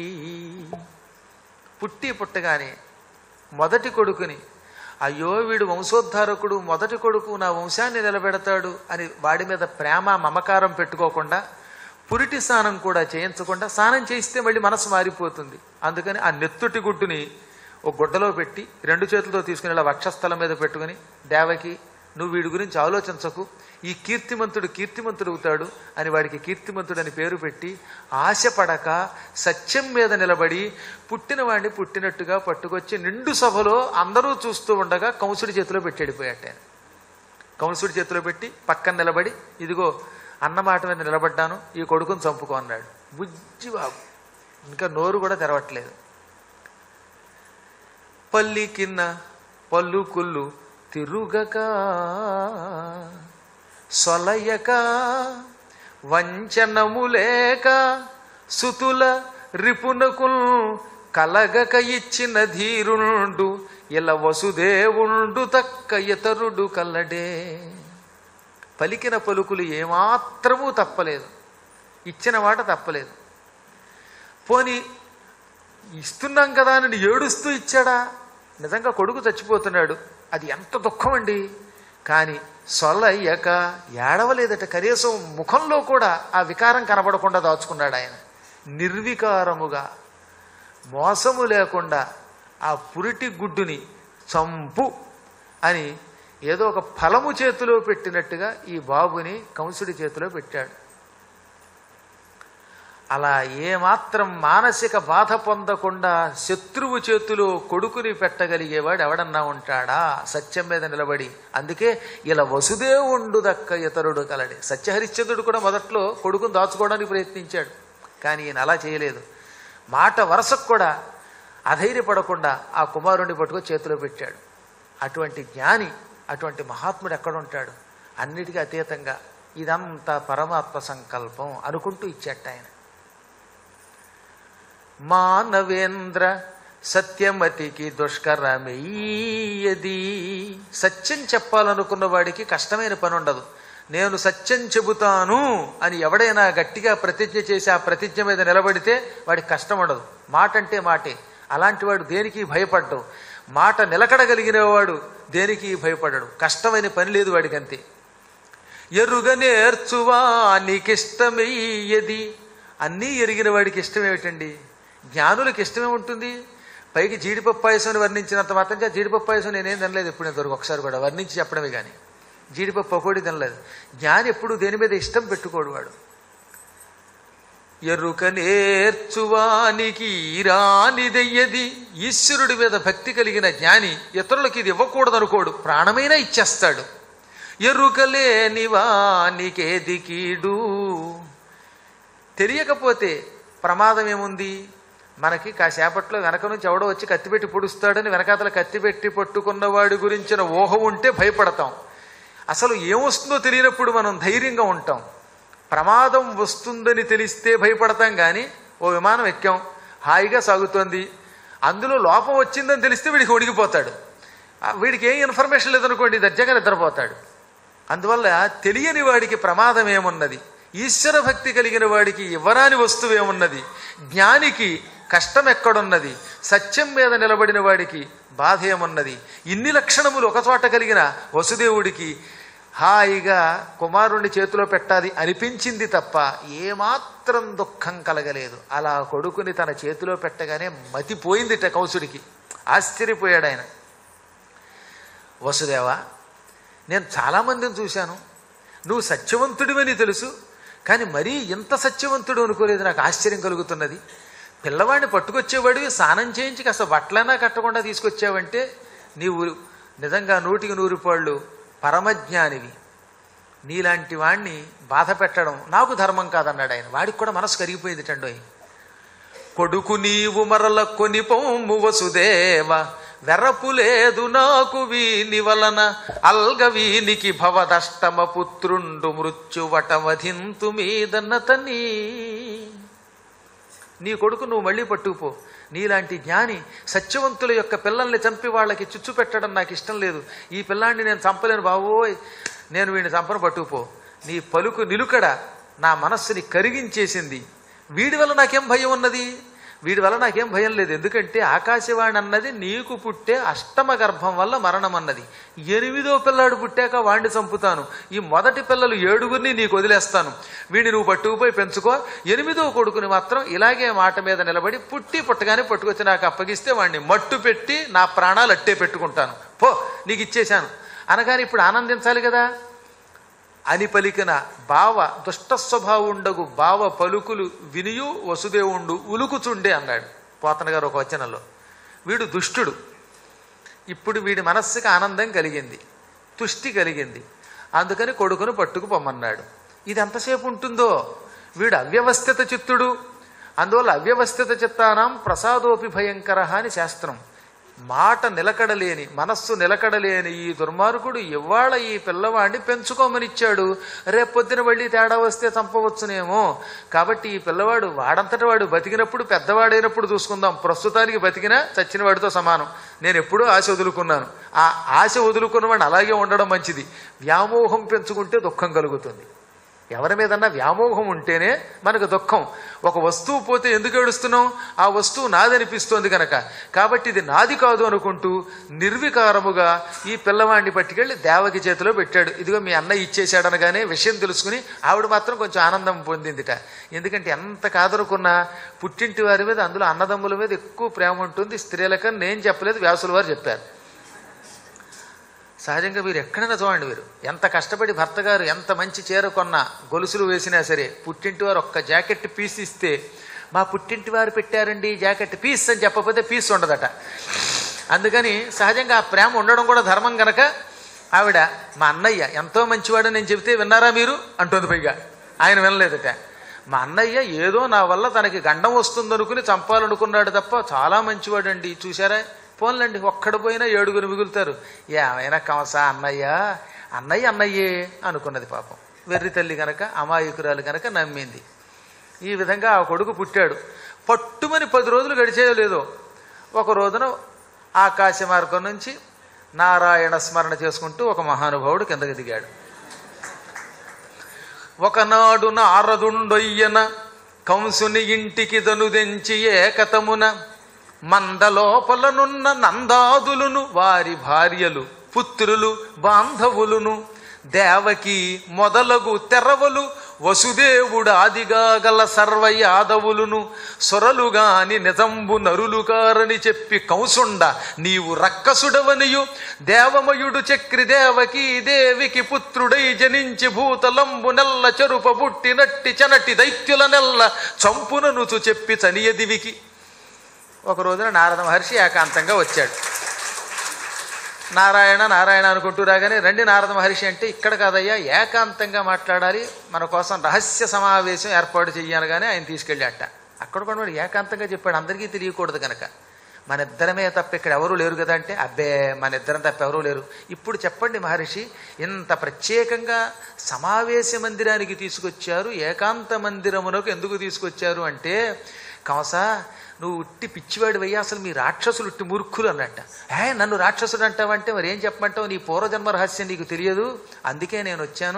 పుట్టగానే మొదటి కొడుకుని, అయ్యో వీడు వంశోద్ధారకుడు, మొదటి కొడుకు నా వంశాన్ని నిలబెడతాడు అని వాడి మీద ప్రేమ మమకారం పెట్టుకోకుండా, పురిటి స్నానం కూడా చేయించకుండా, స్నానం చేయిస్తే మళ్ళీ మనసు మారిపోతుంది. అందుకని ఆ నెత్తుటి గుడ్డుని ఒక గుడ్డలో పెట్టి 2 చేతులతో తీసుకుని ఇలా వక్షస్థలం మీద పెట్టుకుని, దేవకి నువ్వు వీడి గురించి ఆలోచించకు, ఈ కీర్తిమంతుడు అవుతాడు అని వాడికి కీర్తిమంతుడు అని పేరు పెట్టి, ఆశపడక సత్యం మీద నిలబడి పుట్టిన వాడిని పుట్టినట్టుగా పట్టుకొచ్చి నిండు సభలో అందరూ చూస్తూ ఉండగా కంసుడి చేతిలో పెట్టి వెళ్ళిపోయాట. కంసుడి చేతిలో పెట్టి పక్కన నిలబడి, ఇదిగో అన్నమాట మీద నిలబడ్డాను, ఈ కొడుకుని చంపుకో అన్నాడు. బుజ్జి బాబు ఇంకా నోరు కూడా తెరవట్లేదు. పల్లికిన్న పల్లుకుళ్ళు తిరుగక సొలయక వంచనములేక సుతుల రిపునకు కలగక ఇచ్చిన ధీరుండు ఇలా వసుదేవుండు తక్క ఇతరుడు కల్లడే. పలికిన పలుకులు ఏమాత్రమూ తప్పలేదు, ఇచ్చిన మాట తప్పలేదు. పోని ఇస్తున్నాం కదా అని ఏడుస్తూ ఇచ్చాడా? నిజంగా కొడుకు చచ్చిపోతున్నాడు, అది ఎంత దుఃఖం అండి. కానీ సొల్లయ్యక ఏడవలేదట. కనీసం ముఖంలో కూడా ఆ వికారం కనబడకుండా దాచుకున్నాడు ఆయన. నిర్వికారముగా మోసము లేకుండా ఆ పురిటి గుడ్డుని చంపు అని ఏదో ఒక ఫలము చేతిలో పెట్టినట్టుగా ఈ బాబుని కంసుడి చేతిలో పెట్టాడు. అలా ఏమాత్రం మానసిక బాధ పొందకుండా శత్రువు చేతిలో కొడుకుని పెట్టగలిగేవాడు ఎవడన్నా ఉంటాడా సత్యం మీద నిలబడి? అందుకే ఇలా వసుదేవుండు దక్క ఇతరుడు కలడే. సత్యహరిశ్చంద్రుడు కూడా మొదట్లో కొడుకుని దాచుకోవడానికి ప్రయత్నించాడు, కానీ ఈయన అలా చేయలేదు. మాట వరసకు కూడా అధైర్యపడకుండా ఆ కుమారుణ్ణి పట్టుకొని చేతిలో పెట్టాడు. అటువంటి జ్ఞాని, అటువంటి మహాత్ముడు ఎక్కడుంటాడు? అన్నిటికీ అతీతంగా ఇదంతా పరమాత్మ సంకల్పం అనుకుంటూ ఇచ్చేట ఆయన. మానవేంద్ర సత్యమతికి దుష్కరమయ్యది. సత్యం చెప్పాలనుకున్న వాడికి కష్టమైన పని ఉండదు. నేను సత్యం చెబుతాను అని ఎవడైనా గట్టిగా ప్రతిజ్ఞ చేసి ఆ ప్రతిజ్ఞ మీద నిలబడితే వాడికి కష్టం ఉండదు. మాట అంటే మాటే. అలాంటి వాడు దేనికి భయపడ్డు. మాట నిలకడగలిగిన వాడు దేనికి భయపడడు. కష్టమైన పని లేదు వాడికి, అంతే. ఎరుగ నేర్చువా నీకిష్టమయ్యది. అన్నీ ఎరిగిన వాడికి ఇష్టమేమిటండి? జ్ఞానులకు ఇష్టమే ఉంటుంది. పైకి జీడిపప్పు పాయసం వర్ణించినంత మాత్రం జీడిపప్పు పాయసం నేనేం తినలేదు ఎప్పుడు, ఇంతవరకు ఒకసారి కూడా వర్ణించి చెప్పడమే కానీ జీడిపప్పు పకోడీ తినలేదు. జ్ఞాని ఎప్పుడు దేని మీద ఇష్టం పెట్టుకోడు వాడు. ఎరుక నేర్చువానికి రానిదయ్యది. ఈశ్వరుడి మీద భక్తి కలిగిన జ్ఞాని ఇతరులకి ఇది ఇవ్వకూడదు అనుకోడు, ప్రాణమైనా ఇచ్చేస్తాడు. ఎరుకలేనివానికేది కీడు. తెలియకపోతే ప్రమాదం ఏముంది? మనకి కాసేపట్లో వెనక నుంచి ఎవడో వచ్చి కత్తిపెట్టి పొడుస్తాడని వెనకాతల కత్తిపెట్టి పట్టుకున్నవాడి గురించిన ఊహ ఉంటే భయపడతాం. అసలు ఏమొస్తుందో తెలియనప్పుడు మనం ధైర్యంగా ఉంటాం. ప్రమాదం వస్తుందని తెలిస్తే భయపడతాం. కానీ ఓ విమానం ఎక్కాం, హాయిగా సాగుతోంది, అందులో లోపం వచ్చిందని తెలిస్తే వీడికి ఒడిగిపోతాడు. వీడికి ఏం ఇన్ఫర్మేషన్ లేదనుకోండి, దర్జాగా నిద్రపోతాడు. అందువల్ల తెలియని వాడికి ప్రమాదం ఏమున్నది, ఈశ్వర భక్తి కలిగిన వాడికి ఇవ్వరాని వస్తువేమున్నది, జ్ఞానికి కష్టం ఎక్కడున్నది, సత్యం మీద నిలబడిన వాడికి బాధ ఏమున్నది. ఇన్ని లక్షణములు ఒకచోట కలిగిన వసుదేవుడికి హాయిగా కుమారుణ్ణి చేతిలో పెట్టాలి అనిపించింది తప్ప ఏమాత్రం దుఃఖం కలగలేదు. అలా కొడుకుని తన చేతిలో పెట్టగానే మతిపోయిందిట కంసుడికి. ఆశ్చర్యపోయాడు ఆయన. వసుదేవా, నేను చాలామందిని చూశాను, నువ్వు సత్యవంతుడివని తెలుసు, కానీ మరీ ఇంత సత్యవంతుడు అనుకోలేదు. నాకు ఆశ్చర్యం కలుగుతున్నది. పిల్లవాడిని పట్టుకొచ్చేవాడివి, స్నానం చేయించి కాస్త బట్టలైనా కట్టకుండా తీసుకొచ్చావంటే నీవు నిజంగా 100కి 100 పరమజ్ఞానివి. నీలాంటి వాణ్ణి బాధ పెట్టడం నాకు ధర్మం కాదన్నాడు ఆయన. వాడికి కూడా మనసు కరిగిపోయింది టండోయ్. కొడుకు నీవు మరల కొని పొమ్ము వసుదేవ, వెర్రపు లేదు నాకు వీని వలన, అల్గ వీనికి భవదష్టమ పుత్రుండు మృత్యువట వధింతు మీదన్నతని. నీ కొడుకు నువ్వు మళ్ళీ పట్టుకుపో. నీలాంటి జ్ఞాని సత్యవంతుల యొక్క పిల్లల్ని చంపి వాళ్ళకి చుచ్చు పెట్టడం నాకు ఇష్టం లేదు. ఈ పిల్లాన్ని నేను చంపలేను బావోయ్, నేను వీడిని చంపను, పట్టుకుపో. నీ పలుకు నిలుకడ నా మనస్సుని కరిగించేసింది. వీడి వల్ల నాకేం భయం ఉన్నది? వీడి వల్ల నాకేం భయం లేదు. ఎందుకంటే ఆకాశవాణి అన్నది నీకు పుట్టే అష్టమ గర్భం వల్ల మరణం అన్నది. 8వ పిల్లాడు పుట్టాక వాణ్ణి చంపుతాను. ఈ మొదటి పిల్లలు 7గురిని నీకు వదిలేస్తాను. వీడిని నువ్వు పట్టుకుపోయి పెంచుకో. 8వ కొడుకుని మాత్రం ఇలాగే మాట మీద నిలబడి పుట్టగానే పట్టుకొచ్చి నాకు అప్పగిస్తే వాడిని మట్టు పెట్టి నా ప్రాణాలు అట్టే పెట్టుకుంటాను. పో, నీకు ఇచ్చేశాను అనగానే ఇప్పుడు ఆనందించాలి కదా అని పలికిన బావ దుష్ట స్వభావుండగు బావ పలుకులు వినియు వసుదేవుండు ఉలుకుచుండే అన్నాడు పోతన గారు ఒక వచనంలో. వీడు దుష్టుడు. ఇప్పుడు వీడి మనస్సుకి ఆనందం కలిగింది, తుష్టి కలిగింది. అందుకని కొడుకును పట్టుకు పొమ్మన్నాడు. ఇది ఎంతసేపు ఉంటుందో? వీడు అవ్యవస్థిత చిత్తుడు. అందువల్ల అవ్యవస్థిత చిత్తానాం ప్రసాదోపి భయంకర అని శాస్త్రం. మాట నిలకడలేని, మనస్సు నిలకడలేని ఈ దుర్మార్గుడు ఇవాళ ఈ పిల్లవాడిని పెంచుకోమనిచ్చాడు. రేపొద్దున మళ్ళీ తేడా వస్తే చంపవచ్చునేమో. కాబట్టి ఈ పిల్లవాడు వాడంతటి వాడు బతికినప్పుడు పెద్దవాడైనప్పుడు చూసుకుందాం. ప్రస్తుతానికి బతికినా చచ్చిన వాడితో సమానం. నేను ఎప్పుడూ ఆశ వదులుకున్నాను. ఆ ఆశ వదులుకున్న వాడిని అలాగే ఉండడం మంచిది. వ్యామోహం పెంచుకుంటే దుఃఖం కలుగుతుంది. ఎవరి మీదన్నా వ్యామోహం ఉంటేనే మనకు దుఃఖం. ఒక వస్తువు పోతే ఎందుకు ఏడుస్తున్నాం? ఆ వస్తువు నాదనిపిస్తోంది కనుక. కాబట్టి ఇది నాది కాదు అనుకుంటూ నిర్వికారముగా ఈ పిల్లవాడిని పట్టుకెళ్ళి దేవకి చేతిలో పెట్టాడు. ఇదిగో మీ అన్నయ్య ఇచ్చేశాడనగానే విషయం తెలుసుకుని ఆవిడ మాత్రం కొంచెం ఆనందం పొందిందిట. ఎందుకంటే ఎంత కాదనుకున్నా పుట్టింటి వారి మీద, అందులో అన్నదమ్ముల మీద ఎక్కువ ప్రేమ ఉంటుంది స్త్రీలకని నేను చెప్పలేదు, వ్యాసుల వారు చెప్పారు. సహజంగా మీరు ఎక్కడైనా చూడండి, మీరు ఎంత కష్టపడి భర్త గారు ఎంత మంచి చీర కొన్నా, గొలుసులు వేసినా సరే పుట్టింటి వారు ఒక్క జాకెట్ పీస్ ఇస్తే మా పుట్టింటి వారు పెట్టారండి జాకెట్ పీస్ అని చెప్పకపోతే పీస్ ఉండదట. అందుకని సహజంగా ఆ ప్రేమ ఉండడం కూడా ధర్మం కనుక ఆవిడ మా అన్నయ్య ఎంతో మంచివాడు నేను చెబితే విన్నారా మీరు అంటుంది. పైగా ఆయన వినలేదట. మా అన్నయ్య ఏదో నా వల్ల తనకి గండం వస్తుందనుకుని చంపాలనుకున్నాడు తప్ప చాలా మంచివాడండి, చూసారా, పోన్లండి ఒక్కడు పోయినా 7గురు మిగులుతారు. ఏమైనా కంసా అన్నయ్య అన్నయ్యే అనుకున్నది. పాపం వెర్రి తల్లి గనక, అమాయకురాలు గనక నమ్మింది. ఈ విధంగా ఆ కొడుకు పుట్టాడు. పట్టుమని 10 రోజులు గడిచేయో లేదో ఒక రోజున ఆకాశ మార్గం నుంచి నారాయణ స్మరణ చేసుకుంటూ ఒక మహానుభావుడు కిందకి దిగాడు. ఒకనాడు నారదుండొయ్యన కంసుని ఇంటికి దనుదెంచి ఏకతమున మందలోపలనున్న నందాదులును వారి భార్యలు పుత్రులు బాంధవులును దేవకి మొదలగు తెరవలు వసుదేవుడు ఆదిగా గల సర్వ యాదవులును సొరలుగాని నిజంబు నరులు కారని చెప్పి కంసుండ నీవు రక్కసుడవనియు దేవమయుడు చక్రి దేవకి దేవికి పుత్రుడై జనించి భూతలంబు నెల్ల చెరుప బుట్టినట్టి చనటి దైత్యుల నెల్ల చంపుననుచు చెప్పి చనియదివికి. ఒక రోజున నారద మహర్షి ఏకాంతంగా వచ్చాడు. నారాయణ నారాయణ అనుకుంటూ రాగానే రండి నారద మహర్షి అంటే, ఇక్కడ కాదయ్యా ఏకాంతంగా మాట్లాడాలి, మన కోసం రహస్య సమావేశం ఏర్పాటు చెయ్యనగానే ఆయన తీసుకెళ్ళాట. అక్కడ కూడా ఏకాంతంగా చెప్పాడు, అందరికీ తెలియకూడదు కనుక. మన ఇద్దరమే తప్ప ఇక్కడ ఎవరూ లేరు కదా అంటే, అబ్బే మన ఇద్దరం తప్ప ఎవరూ లేరు. ఇప్పుడు చెప్పండి మహర్షి, ఇంత ప్రత్యేకంగా సమావేశ మందిరానికి తీసుకొచ్చారు, ఏకాంత మందిరమునకు ఎందుకు తీసుకొచ్చారు అంటే, కంస నువ్వు ఉట్టి పిచ్చివాడు వయ్యా, అసలు మీ రాక్షసులు ఉట్టి మూర్ఖులు అన్నట్ట. నన్ను రాక్షసుడు అంటావంటే మరి ఏం చెప్పమంటావు, నీ పూర్వజన్మ రహస్యం నీకు తెలియదు, అందుకే నేను వచ్చాను.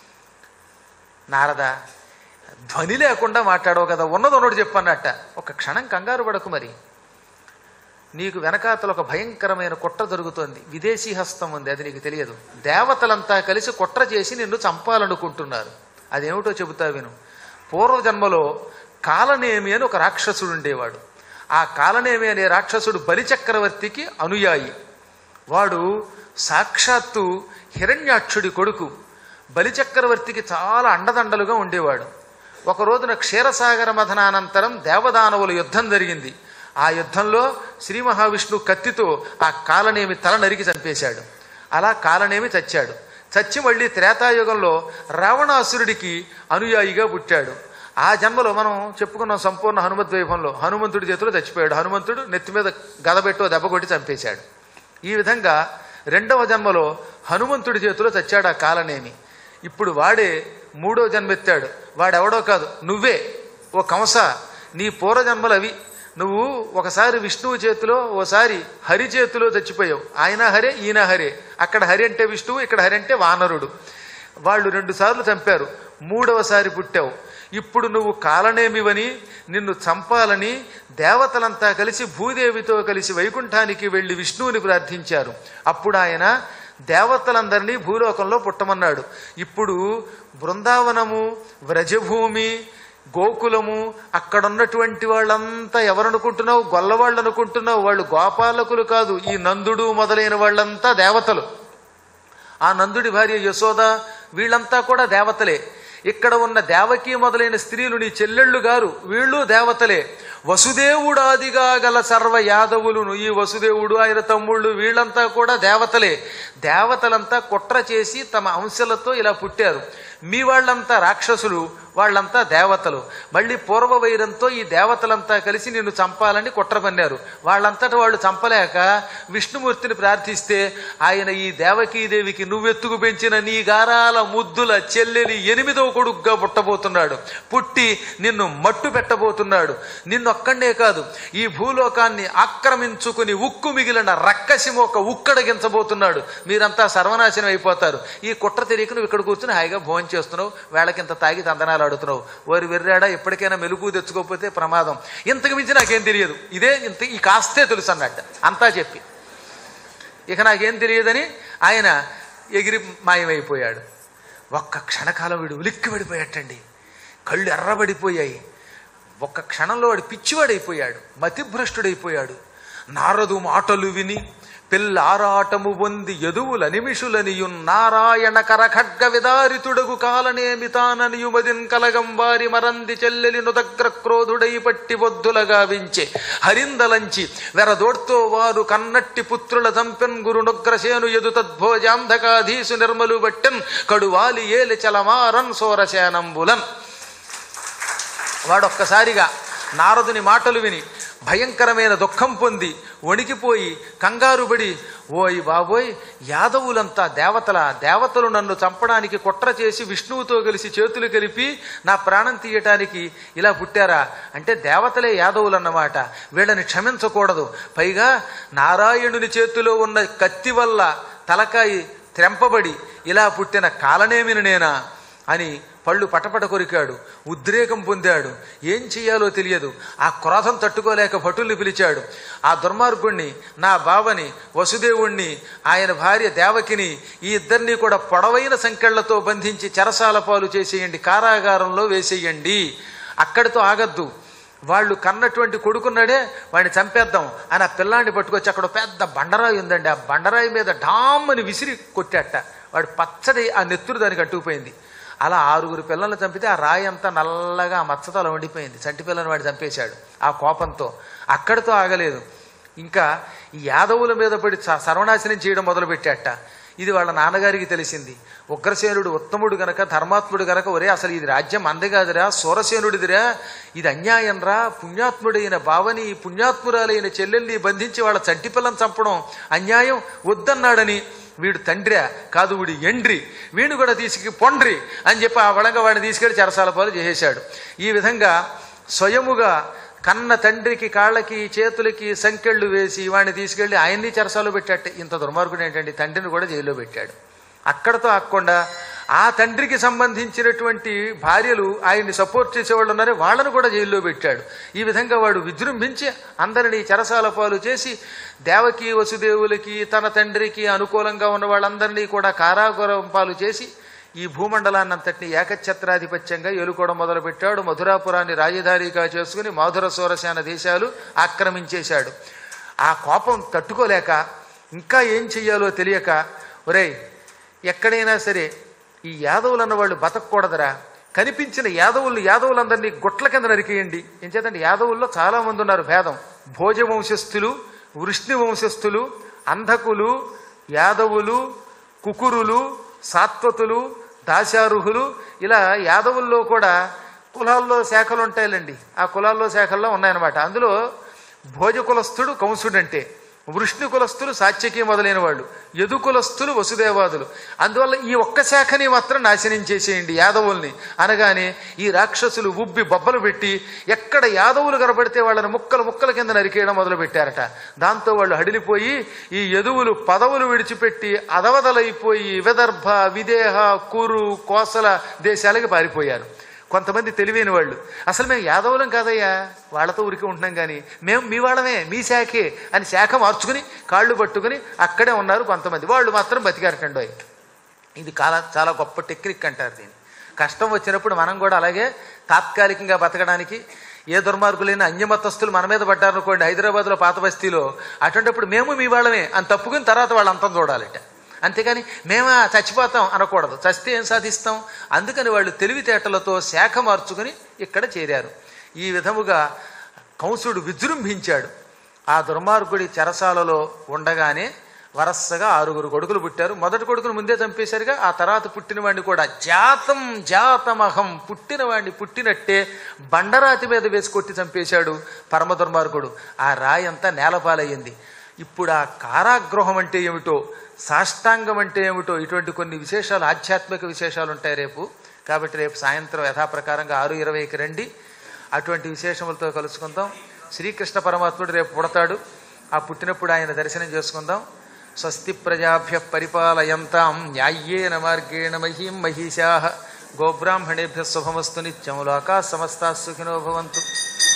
నారద ధ్వని లేకుండా మాట్లాడవు కదా, ఉన్నదొన్నోడు చెప్పన్నట్ట. ఒక క్షణం కంగారు పడకు, మరి నీకు వెనకాతలు ఒక భయంకరమైన కుట్ర జరుగుతోంది, విదేశీ హస్తం ఉంది, అది నీకు తెలియదు. దేవతలంతా కలిసి కుట్ర చేసి నిన్ను చంపాలనుకుంటున్నారు. అదేమిటో చెబుతా విను. పూర్వజన్మలో కాలనేమి అని ఒక రాక్షసుడు ఉండేవాడు. ఆ కాలనేమి అనే రాక్షసుడు బలిచక్రవర్తికి అనుయాయి. వాడు సాక్షాత్తు హిరణ్యాక్షుడి కొడుకు. బలిచక్రవర్తికి చాలా అండదండలుగా ఉండేవాడు. ఒక రోజున క్షీరసాగర మథనానంతరం దేవదానవుల యుద్ధం జరిగింది. ఆ యుద్ధంలో శ్రీ మహావిష్ణువు కత్తితో ఆ కాలనేమి తల నరికి చంపేశాడు. అలా కాలనేమి చచ్చాడు. చచ్చి మళ్ళీ త్రేతాయుగంలో రావణాసురుడికి అనుయాయిగా పుట్టాడు. ఆ జన్మలో మనం చెప్పుకున్నాం సంపూర్ణ హనుమద్వైభంలో హనుమంతుడి చేతిలో చచ్చిపోయాడు. హనుమంతుడు నెత్తి మీద గదబెట్టో దెబ్బ కొట్టి చంపేశాడు. ఈ విధంగా 2వ జన్మలో హనుమంతుడి చేతిలో చచ్చాడు ఆ కాలనేమి. ఇప్పుడు వాడే 3వ జన్మెత్తాడు. వాడెవడో కాదు, నువ్వే. ఓ కంస, నీ పూర్వజన్మలు అవి. నువ్వు ఒకసారి విష్ణువు చేతిలో, ఓసారి హరి చేతిలో చచ్చిపోయావు. ఆయన హరే ఈయన హరే. అక్కడ హరి అంటే విష్ణువు, ఇక్కడ హరి అంటే వానరుడు. వాళ్ళు 2 సార్లు చంపారు, 3వసారి పుట్టావు. ఇప్పుడు నువ్వు కాలనేమివని నిన్ను చంపాలని దేవతలంతా కలిసి భూదేవితో కలిసి వైకుంఠానికి వెళ్లి విష్ణువుని ప్రార్థించారు. అప్పుడు ఆయన దేవతలందరినీ భూలోకంలో పుట్టమన్నాడు. ఇప్పుడు బృందావనము, వ్రజభూమి, గోకులము, అక్కడున్నటువంటి వాళ్ళంతా ఎవరనుకుంటున్నావు? గొల్లవాళ్ళు అనుకుంటున్నావు. వాళ్ళు గోపాలకులు కాదు. ఈ నందుడు మొదలైన వాళ్ళంతా దేవతలు. ఆ నందుడి భార్య యశోద వీళ్ళంతా కూడా దేవతలే. ఇక్కడ ఉన్న దేవకి మొదలైన స్త్రీలు నీ చెల్లెళ్ళు గారు, వీళ్ళు దేవతలే. వసుదేవుడాదిగా గల సర్వ యాదవులును, ఈ వసుదేవుడు ఆయన తమ్ముళ్ళు వీళ్ళంతా కూడా దేవతలే. దేవతలంతా కుట్ర చేసి తమ అంశలతో ఇలా పుట్టారు. మీ వాళ్ళంతా రాక్షసులు, వాళ్ళంతా దేవతలు. మళ్ళీ పూర్వ వైరంతో ఈ దేవతలంతా కలిసి నిన్ను చంపాలని కుట్ర పన్నారు. వాళ్ళంతటా వాళ్ళు చంపలేక విష్ణుమూర్తిని ప్రార్థిస్తే ఆయన ఈ దేవకీదేవికి నువ్వెత్తుకు పెంచిన నీ గారాల ముద్దుల చెల్లెలి 8వ కొడుకుగా పుట్టబోతున్నాడు. పుట్టి నిన్ను మట్టు పెట్టబోతున్నాడు. నిన్నొక్కడే కాదు, ఈ భూలోకాన్ని ఆక్రమించుకుని ఉక్కు మిగిలిన రక్కసిమోక ఉక్కడగించబోతున్నాడు. మీరంతా సర్వనాశనం అయిపోతారు. ఈ కుట్ర తెలియక నువ్వు ఇక్కడ కూర్చుని హాయిగా భోజనం చేస్తున్నావు, వేళకింత తాగి తందనాలు ఆడుతున్నావు. వారు వెర్రాడా, ఎప్పటికైనా మెలుగు తెచ్చుకోకపోతే ప్రమాదం. ఇంతకు మించి నాకేం తెలియదు, ఇదే ఇంత ఈ కాస్తే తెలుసు అన్నట్టు అంతా చెప్పి ఇక నాకేం తెలియదని ఆయన ఎగిరి మాయమైపోయాడు. ఒక్క క్షణకాలం వీడు ఉలిక్కి పడిపోయాటండి. కళ్ళు ఎర్రబడిపోయాయి. ఒక్క క్షణంలో వాడు పిచ్చివాడైపోయాడు, మతిభ్రష్టుడైపోయాడు. నారదు మాటలు విని పిల్లారాటము పొంది యదువుల నిమిషులనియున్ నారాయణ కరఖడ్గ విదారితుడగు కాలనేమితాననియుమదిన్ కలగంబారి మరంది చెల్లెలి నుదగ్ర క్రోధుడై పట్టి బొద్దులగా వించే హరిందలంచి వెరదోడ్తో వారు కన్నట్టి పుత్రుల దంపెన్ గురునుగ్రసేను ఎదు తద్భోజాంధకాధీసు నిర్మలు బట్టెన్ కడువాలి ఏలి చలమారన్ సోరసేనంబులన్. వాడొక్కసారిగా నారదుని మాటలు విని భయంకరమైన దుఃఖం పొంది వణికిపోయి కంగారుబడి, ఓయ్ బాబోయ్, యాదవులంతా దేవతలు నన్ను చంపడానికి కుట్ర చేసి విష్ణువుతో కలిసి చేతులు కలిపి నా ప్రాణం తీయటానికి ఇలా పుట్టారా? అంటే దేవతలే యాదవులన్నమాట. వీళ్ళని క్షమించకూడదు. పైగా నారాయణుని చేతిలో ఉన్న కత్తి వల్ల తలకాయి త్రెంపబడి ఇలా పుట్టిన కాలనేమిని నేనా అని పళ్ళు పటపట కొరికాడు. ఉద్రేకం పొందాడు. ఏం చెయ్యాలో తెలియదు. ఆ క్రోధం తట్టుకోలేక భటుల్ని పిలిచాడు. ఆ దుర్మార్గుణ్ణి, నా బావని వసుదేవుణ్ణి, ఆయన భార్య దేవకిని, ఈ ఇద్దరినీ కూడా పొడవైన సంకెళ్లతో బంధించి చెరసాల పాలు చేసేయండి, కారాగారంలో వేసేయండి. అక్కడితో ఆగద్దు. వాళ్ళు కన్నటువంటి కొడుకున్నాడే వాడిని చంపేద్దాం అని ఆ పిల్లాన్ని పట్టుకొచ్చి అక్కడ పెద్ద బండరాయి ఉందండి. ఆ బండరాయి మీద డామ్మని విసిరి కొట్టాట. వాడు పచ్చడి ఆ నెత్తురు దానికి అట్టుకుపోయింది. అలా 6 పిల్లల్ని చంపితే ఆ రాయి అంతా నల్లగా ఆ మచ్చతో అలా వండిపోయింది. చంటి పిల్లని వాడు చంపేశాడు ఆ కోపంతో. అక్కడితో ఆగలేదు. ఇంకా ఈ యాదవుల మీద పడి సర్వనాశనం చేయడం మొదలుపెట్టాట. ఇది వాళ్ళ నాన్నగారికి తెలిసింది. ఉగ్రసేనుడు ఉత్తముడు గనక, ధర్మాత్ముడు గనక, ఒరే అసలు ఇది రాజ్యం అందే కాదురా, సూరసేనుడిదిరా, ఇది అన్యాయం రా, పుణ్యాత్ముడైన బావని పుణ్యాత్మురాలైన చెల్లెల్ని బంధించి వాళ్ళ చంటి పిల్లని చంపడం అన్యాయం, వద్దన్నాడని వీడు తండ్రి కాదు, వీడు ఎండ్రి, వీడిని కూడా తీసుకు పొండ్రి అని చెప్పి ఆ వడంగా వాడిని తీసుకెళ్లి చెరసాల పాలు చేసేశాడు. ఈ విధంగా స్వయముగా కన్న తండ్రికి కాళ్ళకి చేతులకి సంకెళ్ళు వేసి వాడిని తీసుకెళ్లి ఆయన్ని చెరసాలో పెట్టాడు. ఇంత దుర్మార్గుడు ఏంటండి, తండ్రిని కూడా జైల్లో పెట్టాడు. అక్కడతో ఆగకుండా ఆ తండ్రికి సంబంధించినటువంటి భార్యలు ఆయన్ని సపోర్ట్ చేసేవాళ్ళు ఉన్నారే వాళ్ళను కూడా జైల్లో పెట్టాడు. ఈ విధంగా వాడు విజృంభించి అందరినీ చెరసాల పాలు చేసి దేవకి వసుదేవులకి తన తండ్రికి అనుకూలంగా ఉన్న వాళ్ళందరినీ కూడా కారాగారం పాలు చేసి ఈ భూమండలాన్నంతటినీ ఏకఛత్రాధిపత్యంగా ఏలుకోవడం మొదలుపెట్టాడు. మధురాపురాన్ని రాజధానిగా చేసుకుని మాధుర సూరసేన దేశాలు ఆక్రమించేశాడు. ఆ కోపం తట్టుకోలేక ఇంకా ఏం చెయ్యాలో తెలియక, ఒరేయ్ ఎక్కడైనా సరే ఈ యాదవులు అన్న వాళ్ళు బతకూడదురా, కనిపించిన యాదవులందరినీ గుట్ల కింద నరికేయండి. ఏం చేతండి, యాదవుల్లో చాలా మంది ఉన్నారు భేదం. భోజవంశస్థులు, వృష్ణి వంశస్థులు, అంధకులు, యాదవులు, కుకురులు, సాత్వతులు, దాశారుహులు, ఇలా యాదవుల్లో కూడా కులాల్లో శాఖలు ఉంటాయిలండి. ఆ కులాల్లో శాఖల్లో ఉన్నాయన్నమాట. అందులో భోజకులస్థుడు కంసుడంటే, వృష్ణి కులస్థులు సాత్యకి మొదలైన వాళ్ళు, యదు కులస్థులు వసుదేవాదులు. అందువల్ల ఈ ఒక్క శాఖని మాత్రం నాశనం చేసేయండి యాదవుల్ని అనగానే ఈ రాక్షసులు ఉబ్బి బొబ్బలు పెట్టి ఎక్కడ యాదవులు కనబడితే వాళ్ళని ముక్కలు ముక్కల కింద నరికేయడం మొదలు పెట్టారట. దాంతో వాళ్ళు హడిలిపోయి ఈ యదువులు పదవులు విడిచిపెట్టి అదవదలైపోయి విదర్భ, విదేహ, కురు, కోసల దేశాలకి పారిపోయారు. కొంతమంది తెలివైన వాళ్ళు అసలు మేము యాదవులం కాదయ్యా, వాళ్ళతో ఉరికి ఉంటున్నాం కానీ మేము మీ వాళ్ళమే, మీ శాఖే అని శాఖ మార్చుకుని కాళ్ళు పట్టుకుని అక్కడే ఉన్నారు కొంతమంది. వాళ్ళు మాత్రం బతికారటండో. ఇది చాలా గొప్ప టెక్నిక్ అంటారు దీన్ని. కష్టం వచ్చినప్పుడు మనం కూడా అలాగే తాత్కాలికంగా బతకడానికి ఏ దుర్మార్గులైన అన్యమతస్తులు మన మీద పడ్డారనుకోండి, హైదరాబాద్లో పాత బస్తీలో, అటువంటిప్పుడు మేము మీ వాళ్ళమే అని తప్పుకుని తర్వాత వాళ్ళ అంతం చూడాలట. అంతేకాని మేమా చచ్చిపోతాం అనకూడదు. చస్తే ఏం సాధిస్తాం? అందుకని వాళ్ళు తెలివితేటలతో శాఖ మార్చుకుని ఇక్కడ చేరారు. ఈ విధముగా కంసుడు విజృంభించాడు. ఆ దుర్మార్గుడి చెరసాలలో ఉండగానే వరసగా 6 కొడుకులు పుట్టారు. మొదటి కొడుకును ముందే చంపేశారుగా. ఆ తర్వాత పుట్టినవాడిని కూడా జాతమహం, పుట్టినవాడిని పుట్టినట్టే బండరాతి మీద వేసి కొట్టి చంపేశాడు పరమ దుర్మార్గుడు. ఆ రాయి అంతా నేలపాలయ్యింది. ఇప్పుడు ఆ కారాగృహం అంటే ఏమిటో, సాష్టాంగం అంటే ఏమిటో, ఇటువంటి కొన్ని విశేషాలు, ఆధ్యాత్మిక విశేషాలు ఉంటాయి రేపు. కాబట్టి రేపు సాయంత్రం యథాప్రకారంగా 6:20కి రండి. అటువంటి విశేషములతో కలుసుకుందాం. శ్రీకృష్ణ పరమాత్ముడు రేపు పుడతాడు. ఆ పుట్టినప్పుడు ఆయన దర్శనం చేసుకుందాం. స్వస్తి ప్రజాభ్య పరిపాలయంతాం న్యాయ్యేన మార్గేణ మహీం మహిషాః గోబ్రాహ్మణేభ్య శుభమస్తు నిత్యం. లోకాః సమస్తాః సుఖినో భవంతు.